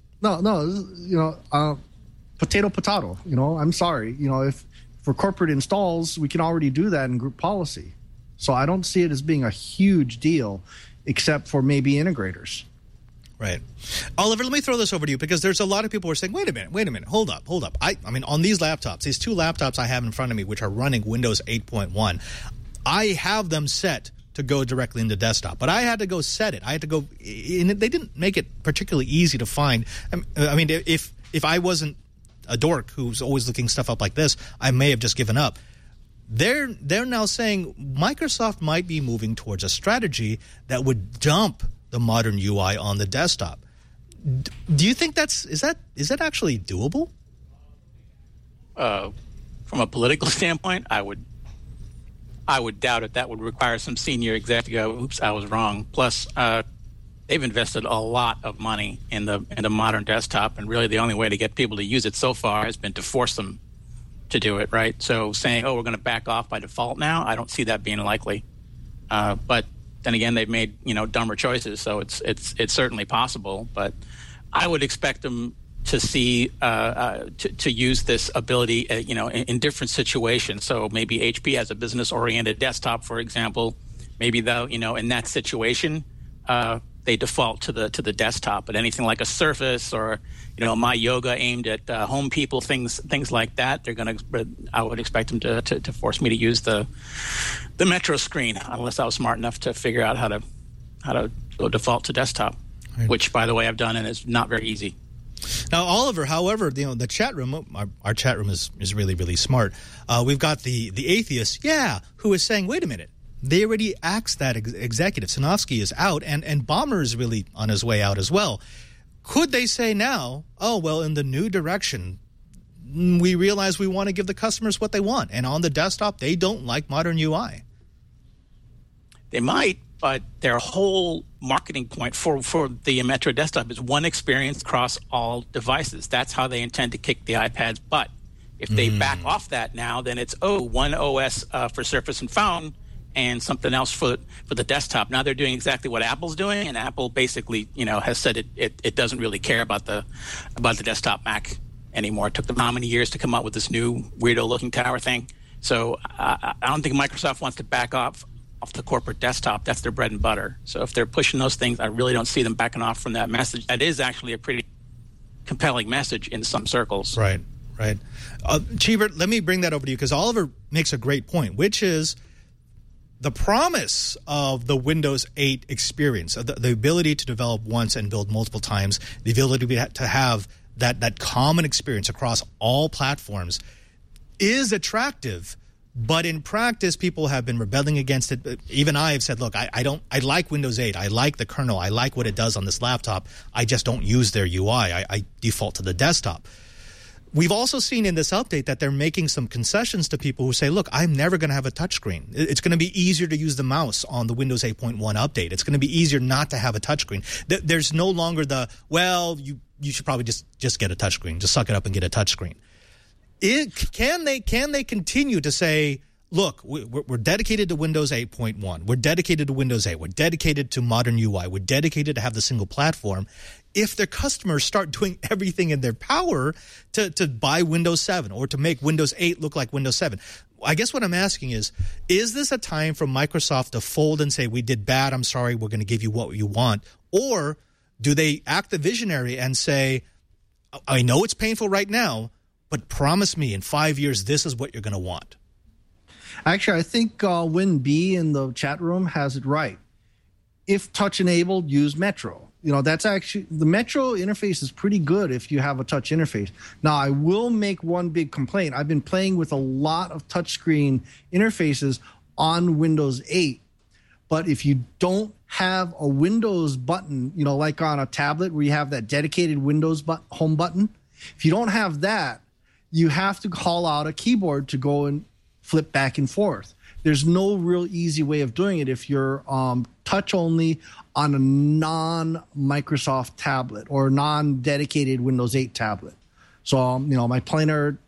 No, potato. I'm sorry. If for corporate installs, we can already do that in group policy. So I don't see it as being a huge deal, except for maybe integrators. Right. Oliver, let me throw this over to you because there's a lot of people who are saying, wait a minute, hold up. I mean, on these laptops, these two laptops I have in front of me, which are running Windows 8.1, I have them set to go directly into desktop. But I had to go set it. I had to go – they didn't make it particularly easy to find. I mean, if I wasn't a dork who's always looking stuff up like this, I may have just given up. they're now saying Microsoft might be moving towards a strategy that would dump the modern UI on the desktop. Do you think is that actually doable? From a political standpoint, I would doubt it. That would require some senior executive. Oops, I was wrong. Plus, they've invested a lot of money in the modern desktop, and really the only way to get people to use it so far has been to force them to do it, right? So saying, we're going to back off by default now, I don't see that being likely. But then again, they've made dumber choices, so it's certainly possible. But I would expect them to see to use this ability, in different situations. So maybe HP has a business-oriented desktop, for example. Maybe though, in that situation, they default to the desktop. But anything like a Surface or My Yoga aimed at home people, things like that, I would expect them to force me to use the Metro screen, unless I was smart enough to figure out how to go default to desktop, right. Which, by the way, I've done, and it's not very easy. Now, Oliver, however, the chat room, our chat room is really, really smart. We've got the atheist, who is saying, wait a minute, they already axed that executive. Sinofsky is out, and Ballmer is really on his way out as well. Could they say now, in the new direction, we realize we want to give the customers what they want, and on the desktop, they don't like modern UI? They might, but their whole marketing point for the Metro desktop is one experience across all devices. That's how they intend to kick the iPad's butt. If they back off that now, then it's, one OS for Surface and Phone and something else for the desktop. Now they're doing exactly what Apple's doing, and Apple basically, has said it doesn't really care about the desktop Mac anymore. It took them how many years to come up with this new weirdo-looking tower thing? So I don't think Microsoft wants to back off the corporate desktop. That's their bread and butter. So if they're pushing those things, I really don't see them backing off from that message. That is actually a pretty compelling message in some circles. Right. Cheever, let me bring that over to you, because Oliver makes a great point, which is the promise of the Windows 8 experience, the ability to develop once and build multiple times, the ability to have that common experience across all platforms is attractive. But in practice, people have been rebelling against it. Even I have said, look, I like Windows 8. I like the kernel. I like what it does on this laptop. I just don't use their UI. I default to the desktop. We've also seen in this update that they're making some concessions to people who say, look, I'm never going to have a touchscreen. It's going to be easier to use the mouse on the Windows 8.1 update. It's going to be easier not to have a touchscreen. There's no longer you should probably just get a touchscreen. Just suck it up and get a touchscreen. Can they continue to say, look, we're dedicated to Windows 8.1. We're dedicated to Windows 8. We're dedicated to modern UI. We're dedicated to have the single platform. If their customers start doing everything in their power to buy Windows 7 or to make Windows 8 look like Windows 7, I guess what I'm asking is this a time for Microsoft to fold and say, we did bad, I'm sorry, we're going to give you what you want? Or do they act the visionary and say, I know it's painful right now, but promise me in 5 years this is what you're going to want? Actually, I think Win B in the chat room has it right. If touch enabled, use Metro. That's actually the Metro interface is pretty good if you have a touch interface. Now, I will make one big complaint. I've been playing with a lot of touchscreen interfaces on Windows 8, but if you don't have a Windows button, like on a tablet where you have that dedicated Windows home button, if you don't have that, you have to call out a keyboard to go and flip back and forth. There's no real easy way of doing it if you're touch only on a non-Microsoft tablet or non-dedicated Windows 8 tablet. So, my planar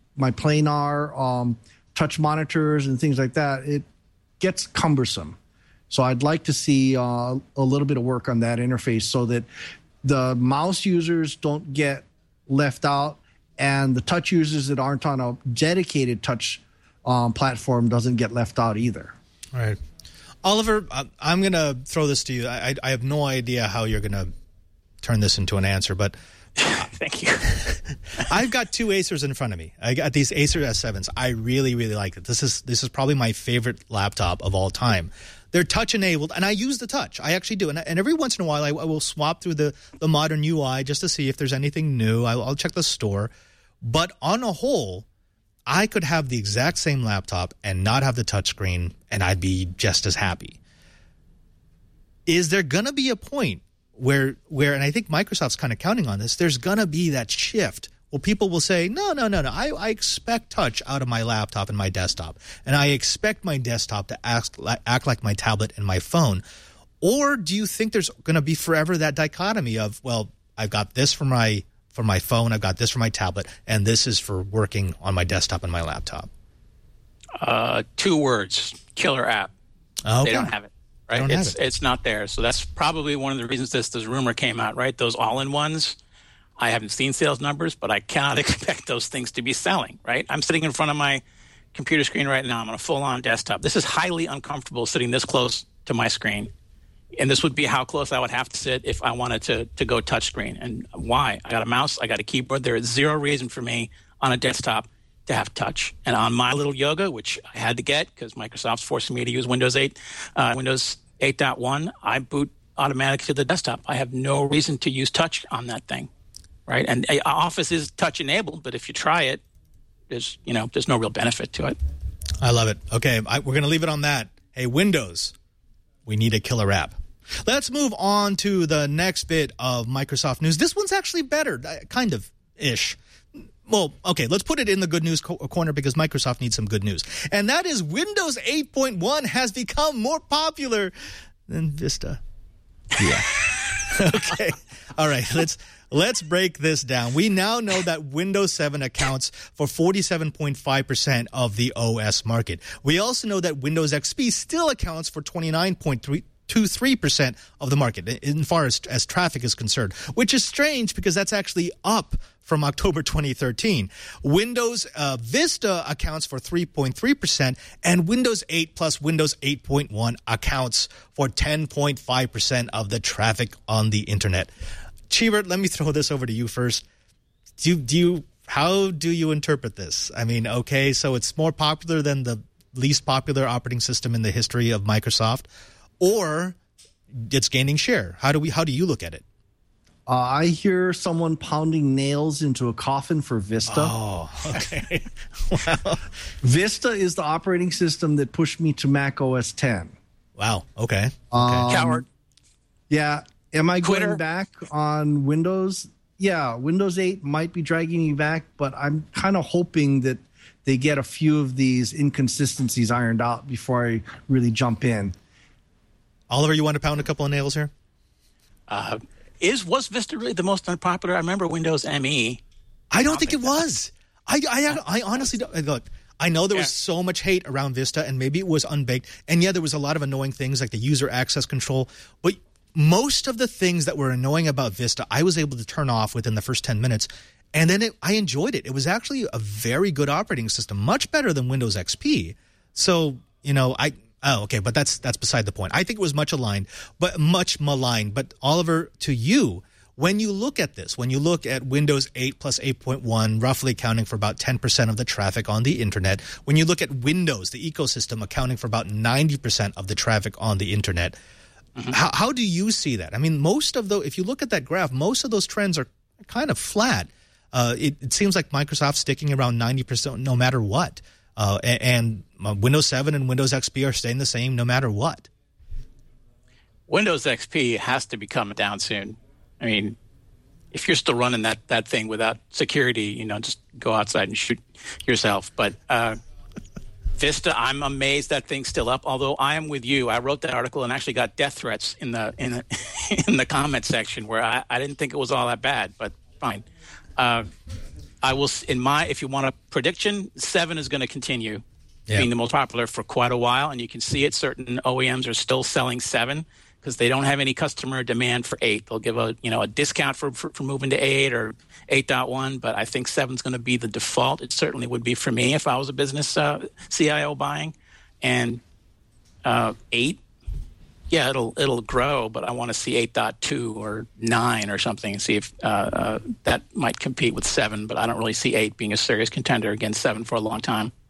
touch monitors and things like that, it gets cumbersome. So I'd like to see a little bit of work on that interface so that the mouse users don't get left out and the touch users that aren't on a dedicated touch platform doesn't get left out either. All right. Oliver, I'm going to throw this to you. I have no idea how you're going to turn this into an answer, but thank you. I've got two Acers in front of me. I got these Acer S7s. I really, really like it. This is probably my favorite laptop of all time. They're touch enabled, and I use the touch. I actually do, and every once in a while I will swap through the modern UI just to see if there's anything new. I'll check the store, but on a whole, I could have the exact same laptop and not have the touchscreen, and I'd be just as happy. Is there going to be a point where, and I think Microsoft's kind of counting on this, there's going to be that shift where people will say, no, I expect touch out of my laptop and my desktop, and I expect my desktop to act like my tablet and my phone. Or do you think there's going to be forever that dichotomy of, well, I've got this for my phone, I've got this for my tablet, and this is for working on my desktop and my laptop? 2 words: killer app. Okay. They don't have it. Right? It's not there. So that's probably one of the reasons this rumor came out, right? Those all-in-ones, I haven't seen sales numbers, but I cannot expect those things to be selling, right? I'm sitting in front of my computer screen right now. I'm on a full-on desktop. This is highly uncomfortable sitting this close to my screen. And this would be how close I would have to sit if I wanted to go touchscreen. And why? I got a mouse. I got a keyboard. There is zero reason for me on a desktop to have touch. And on my little Yoga, which I had to get because Microsoft's forcing me to use Windows 8, Windows 8.1, I boot automatically to the desktop. I have no reason to use touch on that thing, right? And Office is touch enabled, but if you try it, there's no real benefit to it. I love it. Okay, we're going to leave it on that. Hey, Windows, we need a killer app. Let's move on to the next bit of Microsoft news. This one's actually better, kind of-ish. Well, okay, let's put it in the good news corner because Microsoft needs some good news. And that is Windows 8.1 has become more popular than Vista. Yeah. Okay. All right, let's break this down. We now know that Windows 7 accounts for 47.5% of the OS market. We also know that Windows XP still accounts for 29.23% of the market in far as traffic is concerned, which is strange because that's actually up from October 2013. Windows Vista accounts for 3.3%, and Windows 8 plus Windows 8.1 accounts for 10.5% of the traffic on the internet. Cheebert, let me throw this over to you first. How do you interpret this? I mean, okay, so it's more popular than the least popular operating system in the history of Microsoft, or it's gaining share. How do you look at it? I hear someone pounding nails into a coffin for Vista. Oh, okay. Wow. Vista is the operating system that pushed me to Mac OS 10. Wow. Okay. Coward. Yeah. Am I Quitter. going back on Windows? Yeah, Windows 8 might be dragging me back, but I'm kind of hoping that they get a few of these inconsistencies ironed out before I really jump in. Oliver, you want to pound a couple of nails here? Was Vista really the most unpopular? I remember Windows ME. I don't think it was. I honestly don't. Look, I know there was so much hate around Vista, and maybe it was unbaked. And yeah, there was a lot of annoying things like the user access control. But most of the things that were annoying about Vista, I was able to turn off within the first 10 minutes. And then I enjoyed it. It was actually a very good operating system, much better than Windows XP. So, but that's beside the point. I think it was much maligned. But Oliver, to you, when you look at this, when you look at Windows 8 plus 8.1 roughly accounting for about 10% of the traffic on the internet, when you look at Windows, the ecosystem accounting for about 90% of the traffic on the internet, how do you see that? I mean, if you look at that graph, most of those trends are kind of flat. It seems like Microsoft's sticking around 90% no matter what. And Windows 7 and Windows XP are staying the same no matter what. Windows XP has to be coming down soon. I mean, if you're still running that thing without security, just go outside and shoot yourself. But Vista, I'm amazed that thing's still up. Although I am with you, I wrote that article and actually got death threats in the in the comment section where I didn't think it was all that bad. But fine. I will, if you want a prediction, 7 is going to continue being the most popular for quite a while, and you can see it. Certain OEMs are still selling 7 because they don't have any customer demand for 8. They'll give a discount for moving to 8 or 8.1, but I think 7 is going to be the default. It certainly would be for me if I was a business CIO buying, and 8. Yeah, it'll grow, but I want to see 8.2 or 9 or something and see if that might compete with 7. But I don't really see 8 being a serious contender against 7 for a long time.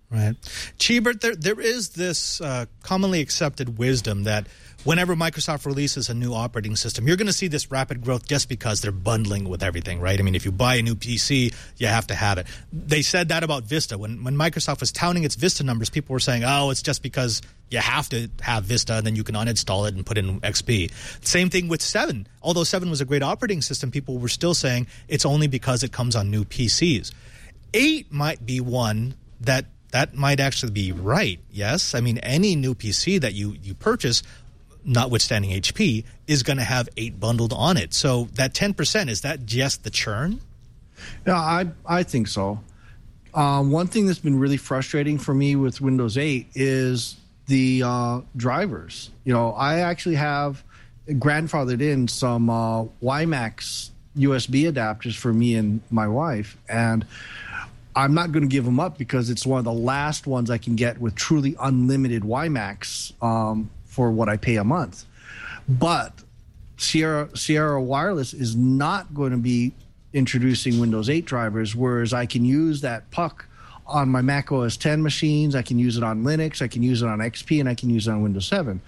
Right. Chibert, there is this commonly accepted wisdom that whenever Microsoft releases a new operating system, you're going to see this rapid growth just because they're bundling with everything, right? I mean, if you buy a new PC, you have to have it. They said that about Vista. When Microsoft was touting its Vista numbers, people were saying, oh, it's just because you have to have Vista, and then you can uninstall it and put in XP. Same thing with 7. Although 7 was a great operating system, people were still saying it's only because it comes on new PCs. 8 might be one that might actually be right, yes? I mean, any new PC that you purchase, notwithstanding HP, is going to have 8 bundled on it. So that 10%, is that just the churn? Yeah, I think so. One thing that's been really frustrating for me with Windows 8 is the drivers. You know, I actually have grandfathered in some WiMAX USB adapters for me and my wife, and I'm not going to give them up because it's one of the last ones I can get with truly unlimited WiMAX for what I pay a month. But Sierra Wireless is not going to be introducing Windows 8 drivers, whereas I can use that puck on my Mac OS X machines. I can use it on Linux. I can use it on XP, and I can use it on Windows 7.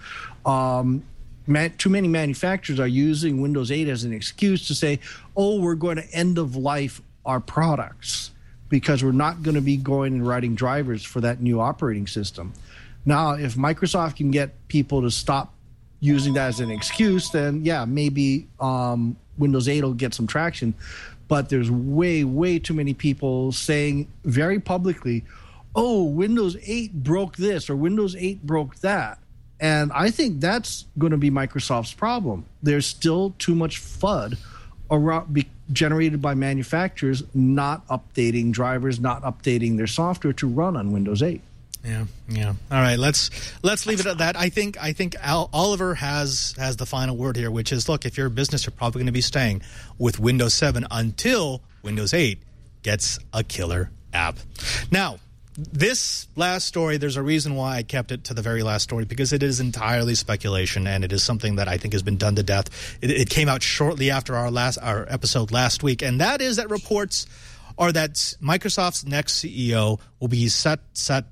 Too many manufacturers are using Windows 8 as an excuse to say, oh, we're going to end of life our products, because we're not going to be going and writing drivers for that new operating system. Now, if Microsoft can get people to stop using that as an excuse, then yeah, maybe Windows 8 will get some traction. But there's way, way too many people saying very publicly, oh, Windows 8 broke this or Windows 8 broke that. And I think that's going to be Microsoft's problem. There's still too much FUD generated by manufacturers not updating drivers, not updating their software to run on Windows 8. Yeah. All right, let's leave it at that. I think Oliver has the final word here, which is, look, if you're a business, you're probably going to be staying with Windows 7 until Windows 8 gets a killer app. Now, this last story, there's a reason why I kept it to the very last story, because it is entirely speculation, and it is something that I think has been done to death. It came out shortly after our episode last week, and that is that reports are that Microsoft's next CEO will be Satya.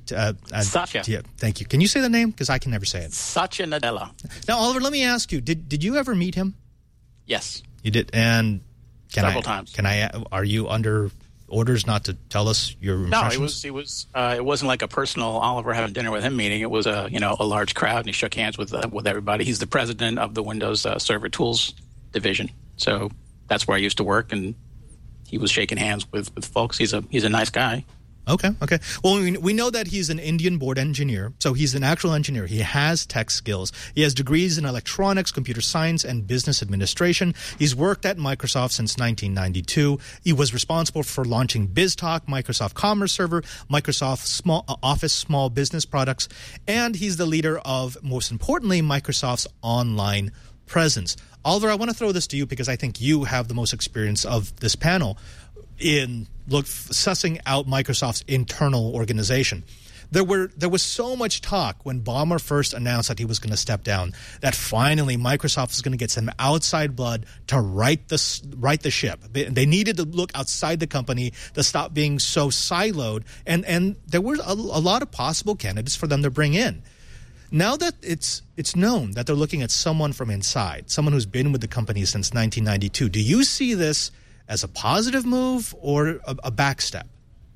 Yeah, thank you. Can you say the name? Because I can never say it. Satya Nadella. Now, Oliver, let me ask you: Did you ever meet him? Yes, you did, and several times. Are you under orders not to tell us your impressions? No, it wasn't like a personal Oliver having dinner with him meeting. It was a large crowd, and he shook hands with everybody. He's the president of the Windows Server Tools division, so that's where I used to work, and he was shaking hands with folks. He's a nice guy. Okay. Well, we know that he's an Indian-born engineer, so he's an actual engineer. He has tech skills. He has degrees in electronics, computer science, and business administration. He's worked at Microsoft since 1992. He was responsible for launching BizTalk, Microsoft Commerce Server, Microsoft Office small business products, and he's the leader of, most importantly, Microsoft's online presence. Oliver, I want to throw this to you because I think you have the most experience of this panel in sussing out Microsoft's internal organization. There was so much talk when Ballmer first announced that he was going to step down that finally Microsoft was going to get some outside blood to right the ship. They needed to look outside the company to stop being so siloed, and there were a lot of possible candidates for them to bring in. Now that it's known that they're looking at someone from inside, someone who's been with the company since 1992, do you see this as a positive move or a backstep?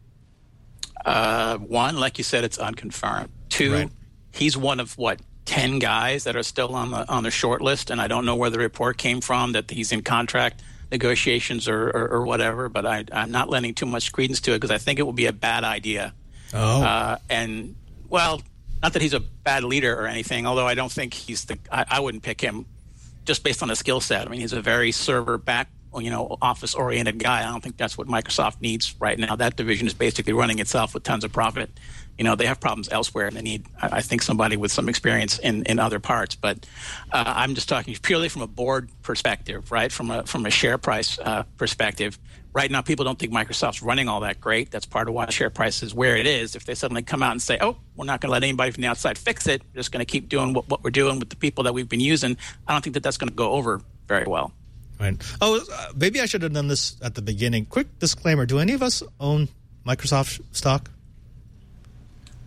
One, like you said, it's unconfirmed. Two, right. He's one of 10 guys that are still on the short list, and I don't know where the report came from that he's in contract negotiations or whatever. But I'm not lending too much credence to it because I think it will be a bad idea. Oh, Not that he's a bad leader or anything, although I don't think I wouldn't pick him just based on the skill set. I mean, he's a very server-back, office-oriented guy. I don't think that's what Microsoft needs right now. That division is basically running itself with tons of profit. They have problems elsewhere, and they need, I think, somebody with some experience in other parts. But I'm just talking purely from a board perspective, right? From a share price perspective. Right now, people don't think Microsoft's running all that great. That's part of why the share price is where it is. If they suddenly come out and say, oh, we're not going to let anybody from the outside fix it, we're just going to keep doing what we're doing with the people that we've been using, I don't think that's going to go over very well. Right. Oh, maybe I should have done this at the beginning. Quick disclaimer. Do any of us own Microsoft stock?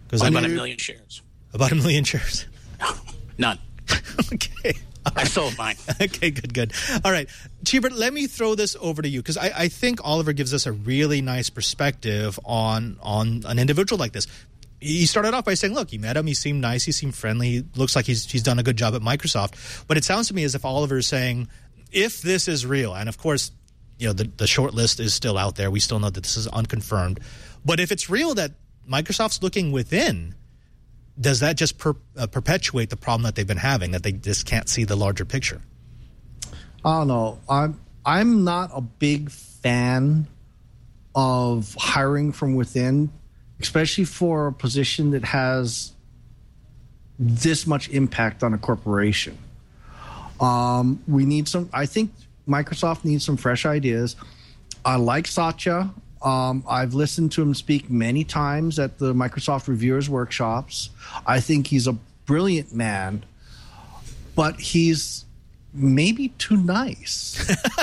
About 1 million shares. About 1 million shares? None. Okay. I sold mine. Okay, good. All right. Cheebert, let me throw this over to you because I think Oliver gives us a really nice perspective on an individual like this. He started off by saying, look, you met him, he seemed nice, he seemed friendly, he looks like he's done a good job at Microsoft. But it sounds to me as if Oliver is saying, if this is real, and of course, the short list is still out there, we still know that this is unconfirmed, but if it's real that Microsoft's looking within, does that just perpetuate the problem that they've been having, that they just can't see the larger picture? I don't know. I'm not a big fan of hiring from within, especially for a position that has this much impact on a corporation. We need I think Microsoft needs some fresh ideas. I like Satya. I've listened to him speak many times at the Microsoft Reviewers Workshops. I think he's a brilliant man, but he's maybe too nice.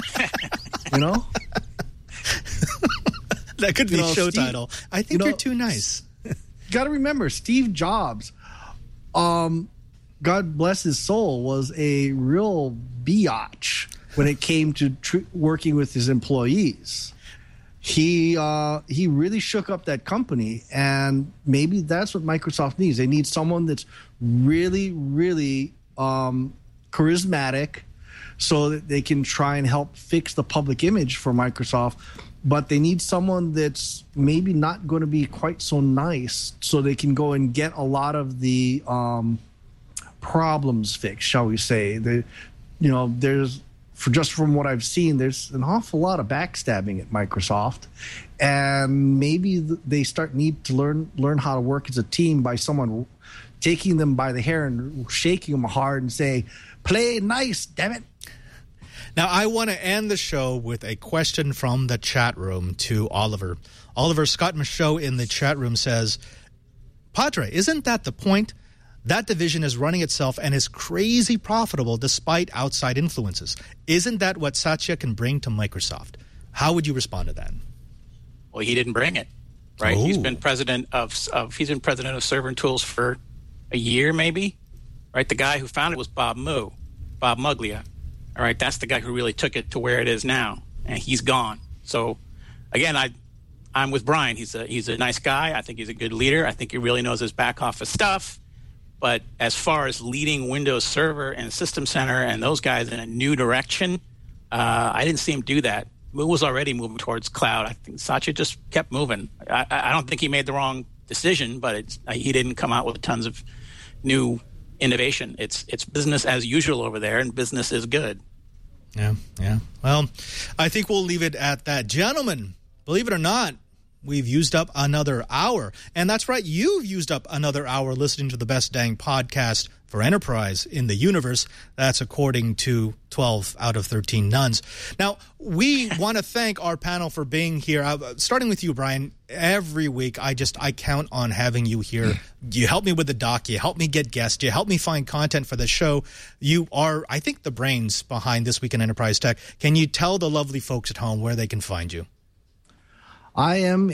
That could be show title. I think you're too nice. Got to remember, Steve Jobs, God bless his soul, was a real biatch when it came to working with his employees. He really shook up that company, and maybe that's what Microsoft needs. They need someone that's really, really charismatic so that they can try and help fix the public image for Microsoft. But they need someone that's maybe not going to be quite so nice so they can go and get a lot of the problems fixed, shall we say. From what I've seen, there's an awful lot of backstabbing at Microsoft, and maybe they need to learn how to work as a team by someone taking them by the hair and shaking them hard and say, "Play nice, damn it." Now, I want to end the show with a question from the chat room to Oliver. Oliver Scott Michaud in the chat room says, Padre, isn't that the point? That division is running itself and is crazy profitable despite outside influences. Isn't that what Satya can bring to Microsoft? How would you respond to that? Well, he didn't bring it, right? Oh. He's been president of Server and Tools for a year, maybe, right? The guy who founded it was Bob Muglia. All right, that's the guy who really took it to where it is now, and he's gone. So, again, I'm with Brian. He's a nice guy. I think he's a good leader. I think he really knows his back office stuff. But as far as leading Windows Server and System Center and those guys in a new direction, I didn't see him do that. It was already moving towards cloud. I think Satya just kept moving. I don't think he made the wrong decision, but he didn't come out with tons of new innovation. It's business as usual over there, and business is good. Yeah. Well, I think we'll leave it at that. Gentlemen, believe it or not, we've used up another hour. And that's right, you've used up another hour listening to the best dang podcast for enterprise in the universe. That's according to 12 out of 13 nuns. Now, we want to thank our panel for being here. Starting with you, Brian, every week I count on having you here. You help me with the doc. You help me get guests. You help me find content for the show. You are, I think, the brains behind This Week in Enterprise Tech. Can you tell the lovely folks at home where they can find you? I am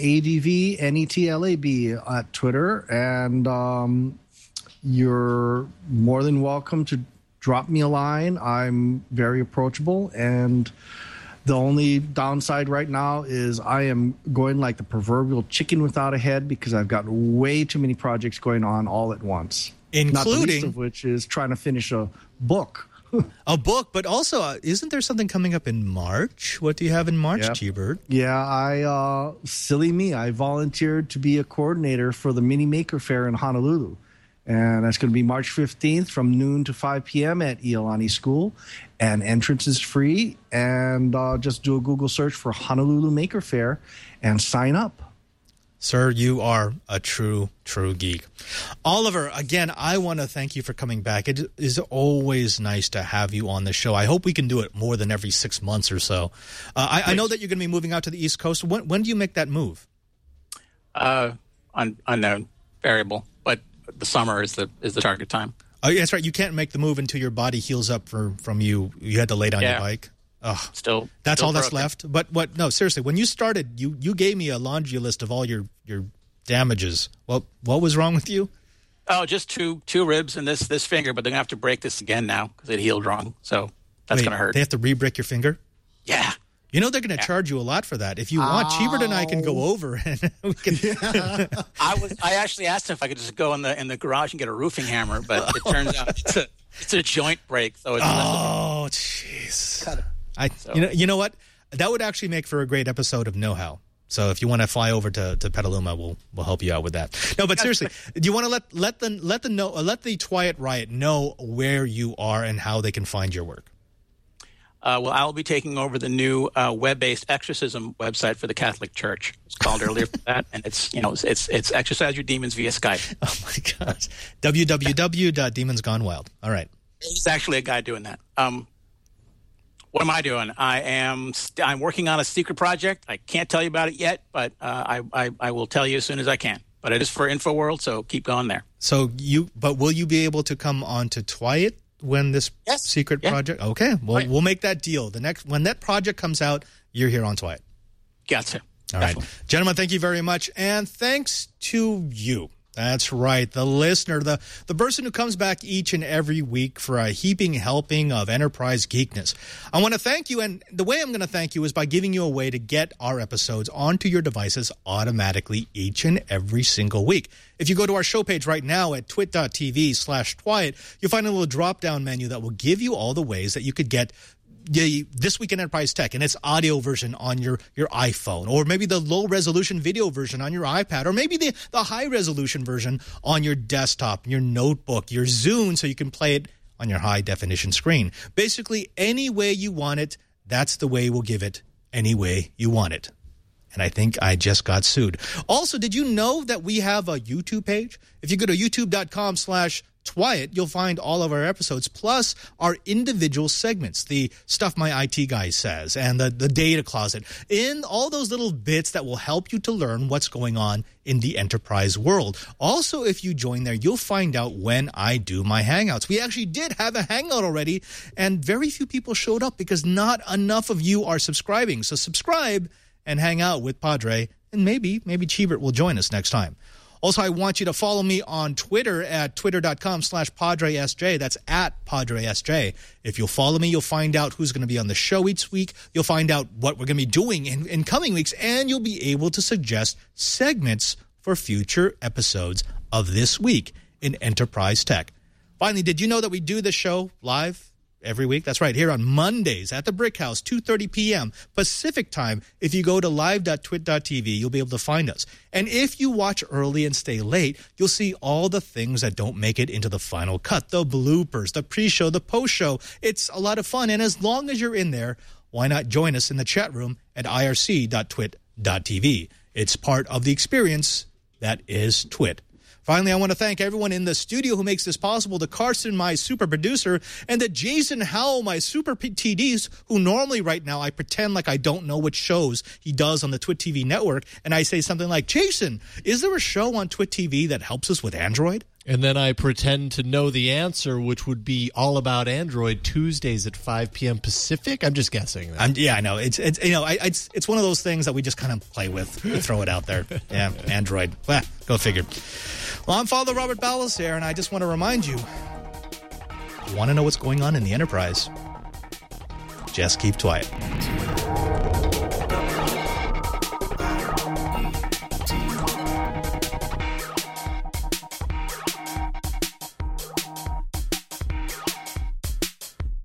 ADVNETLAB at Twitter, and you're more than welcome to drop me a line. I'm very approachable, and the only downside right now is I am going like the proverbial chicken without a head because I've got way too many projects going on all at once. Including, not the least of which is trying to finish a book. A book, but also, isn't there something coming up in March? What do you have in March, Cheebert? Yeah, silly me, I volunteered to be a coordinator for the Mini Maker Faire in Honolulu. And that's going to be March 15th from noon to 5 p.m. at Iolani School. And entrance is free. And just do a Google search for Honolulu Maker Faire and sign up. Sir, you are a true geek. Oliver, again, I want to thank you for coming back. It is always nice to have you on the show. I hope we can do it more than every 6 months or so. I know that you're going to be moving out to the East Coast. When do you make that move? Unknown variable, but the summer is the target time. Oh, that's right. You can't make the move until your body heals up from you. You had to lay down your bike. Oh, that's all that's left. But no, seriously, when you started, you gave me a laundry list of all your damages. What was wrong with you? Oh, just two ribs and this finger, but they're going to have to break this again now because it healed wrong. So that's going to hurt. They have to re-break your finger? Yeah. You know they're going to charge you a lot for that. If you want, Cheebert and I can go over and we can. I actually asked him if I could just go in the garage and get a roofing hammer, but it turns out it's a joint break. So it's jeez. You know what? That would actually make for a great episode of Know How. So if you want to fly over to Petaluma, we'll help you out with that. No, but seriously, do you want to let the Twiat Riot know where you are and how they can find your work? Well, I'll be taking over the new web-based exorcism website for the Catholic Church. It's called earlier for that, and it's exorcise your demons via Skype. Oh my gosh! www.demonsgonewild. All right. There's actually a guy doing that. What am I doing? I'm working on a secret project. I can't tell you about it yet, but I will tell you as soon as I can. But it is for InfoWorld, so keep going there. But will you be able to come on to Twiat when this secret project? Okay, well, we'll make that deal. When that project comes out, you're here on Twiat. Gotcha. All right. Gentlemen, thank you very much. And thanks to you. That's right. The listener, the person who comes back each and every week for a heaping helping of enterprise geekness. I want to thank you. And the way I'm going to thank you is by giving you a way to get our episodes onto your devices automatically each and every single week. If you go to our show page right now at twit.tv/Twiat, you'll find a little drop-down menu that will give you all the ways that you could get This Week in Enterprise Tech and its audio version on your iPhone, or maybe the low-resolution video version on your iPad, or maybe the high-resolution version on your desktop, your notebook, your Zune, so you can play it on your high-definition screen. Basically, any way you want it, that's the way we'll give it, any way you want it. And I think I just got sued. Also, did you know that we have a YouTube page? If you go to youtube.com/Twiat, you'll find all of our episodes, plus our individual segments, the Stuff My IT Guy Says, and the Data Closet, in all those little bits that will help you to learn what's going on in the enterprise world. Also, if you join there, you'll find out when I do my Hangouts. We actually did have a Hangout already, and very few people showed up because not enough of you are subscribing. So subscribe and hang out with Padre, and maybe Cheebert will join us next time. Also, I want you to follow me on Twitter at twitter.com/PadreSJ. That's at PadreSJ. If you'll follow me, you'll find out who's going to be on the show each week. You'll find out what we're going to be doing in coming weeks, and you'll be able to suggest segments for future episodes of This Week in Enterprise Tech. Finally, did you know that we do the show live every week? That's right, here on Mondays at the Brick House, 2:30 p.m. Pacific time. If you go to live.twit.tv, you'll be able to find us. And if you watch early and stay late, you'll see all the things that don't make it into the final cut, the bloopers, the pre-show, the post-show. It's a lot of fun, and as long as you're in there, why not join us in the chat room at irc.twit.tv. It's part of the experience that is Twit. Finally, I want to thank everyone in the studio who makes this possible, to Carson, my super producer, and to Jason Howell, my super TDs, who normally right now I pretend like I don't know which shows he does on the Twit TV network, and I say something like, Jason, is there a show on Twit TV that helps us with Android? And then I pretend to know the answer, which would be All About Android, Tuesdays at 5 p.m. Pacific. I'm just guessing. Yeah, I know. It's one of those things that we just kind of play with. We throw it out there. Yeah, Android. Go figure. Well, I'm Father Robert Ballas, and I just want to remind you, want to know what's going on in the Enterprise? Just keep Twiat.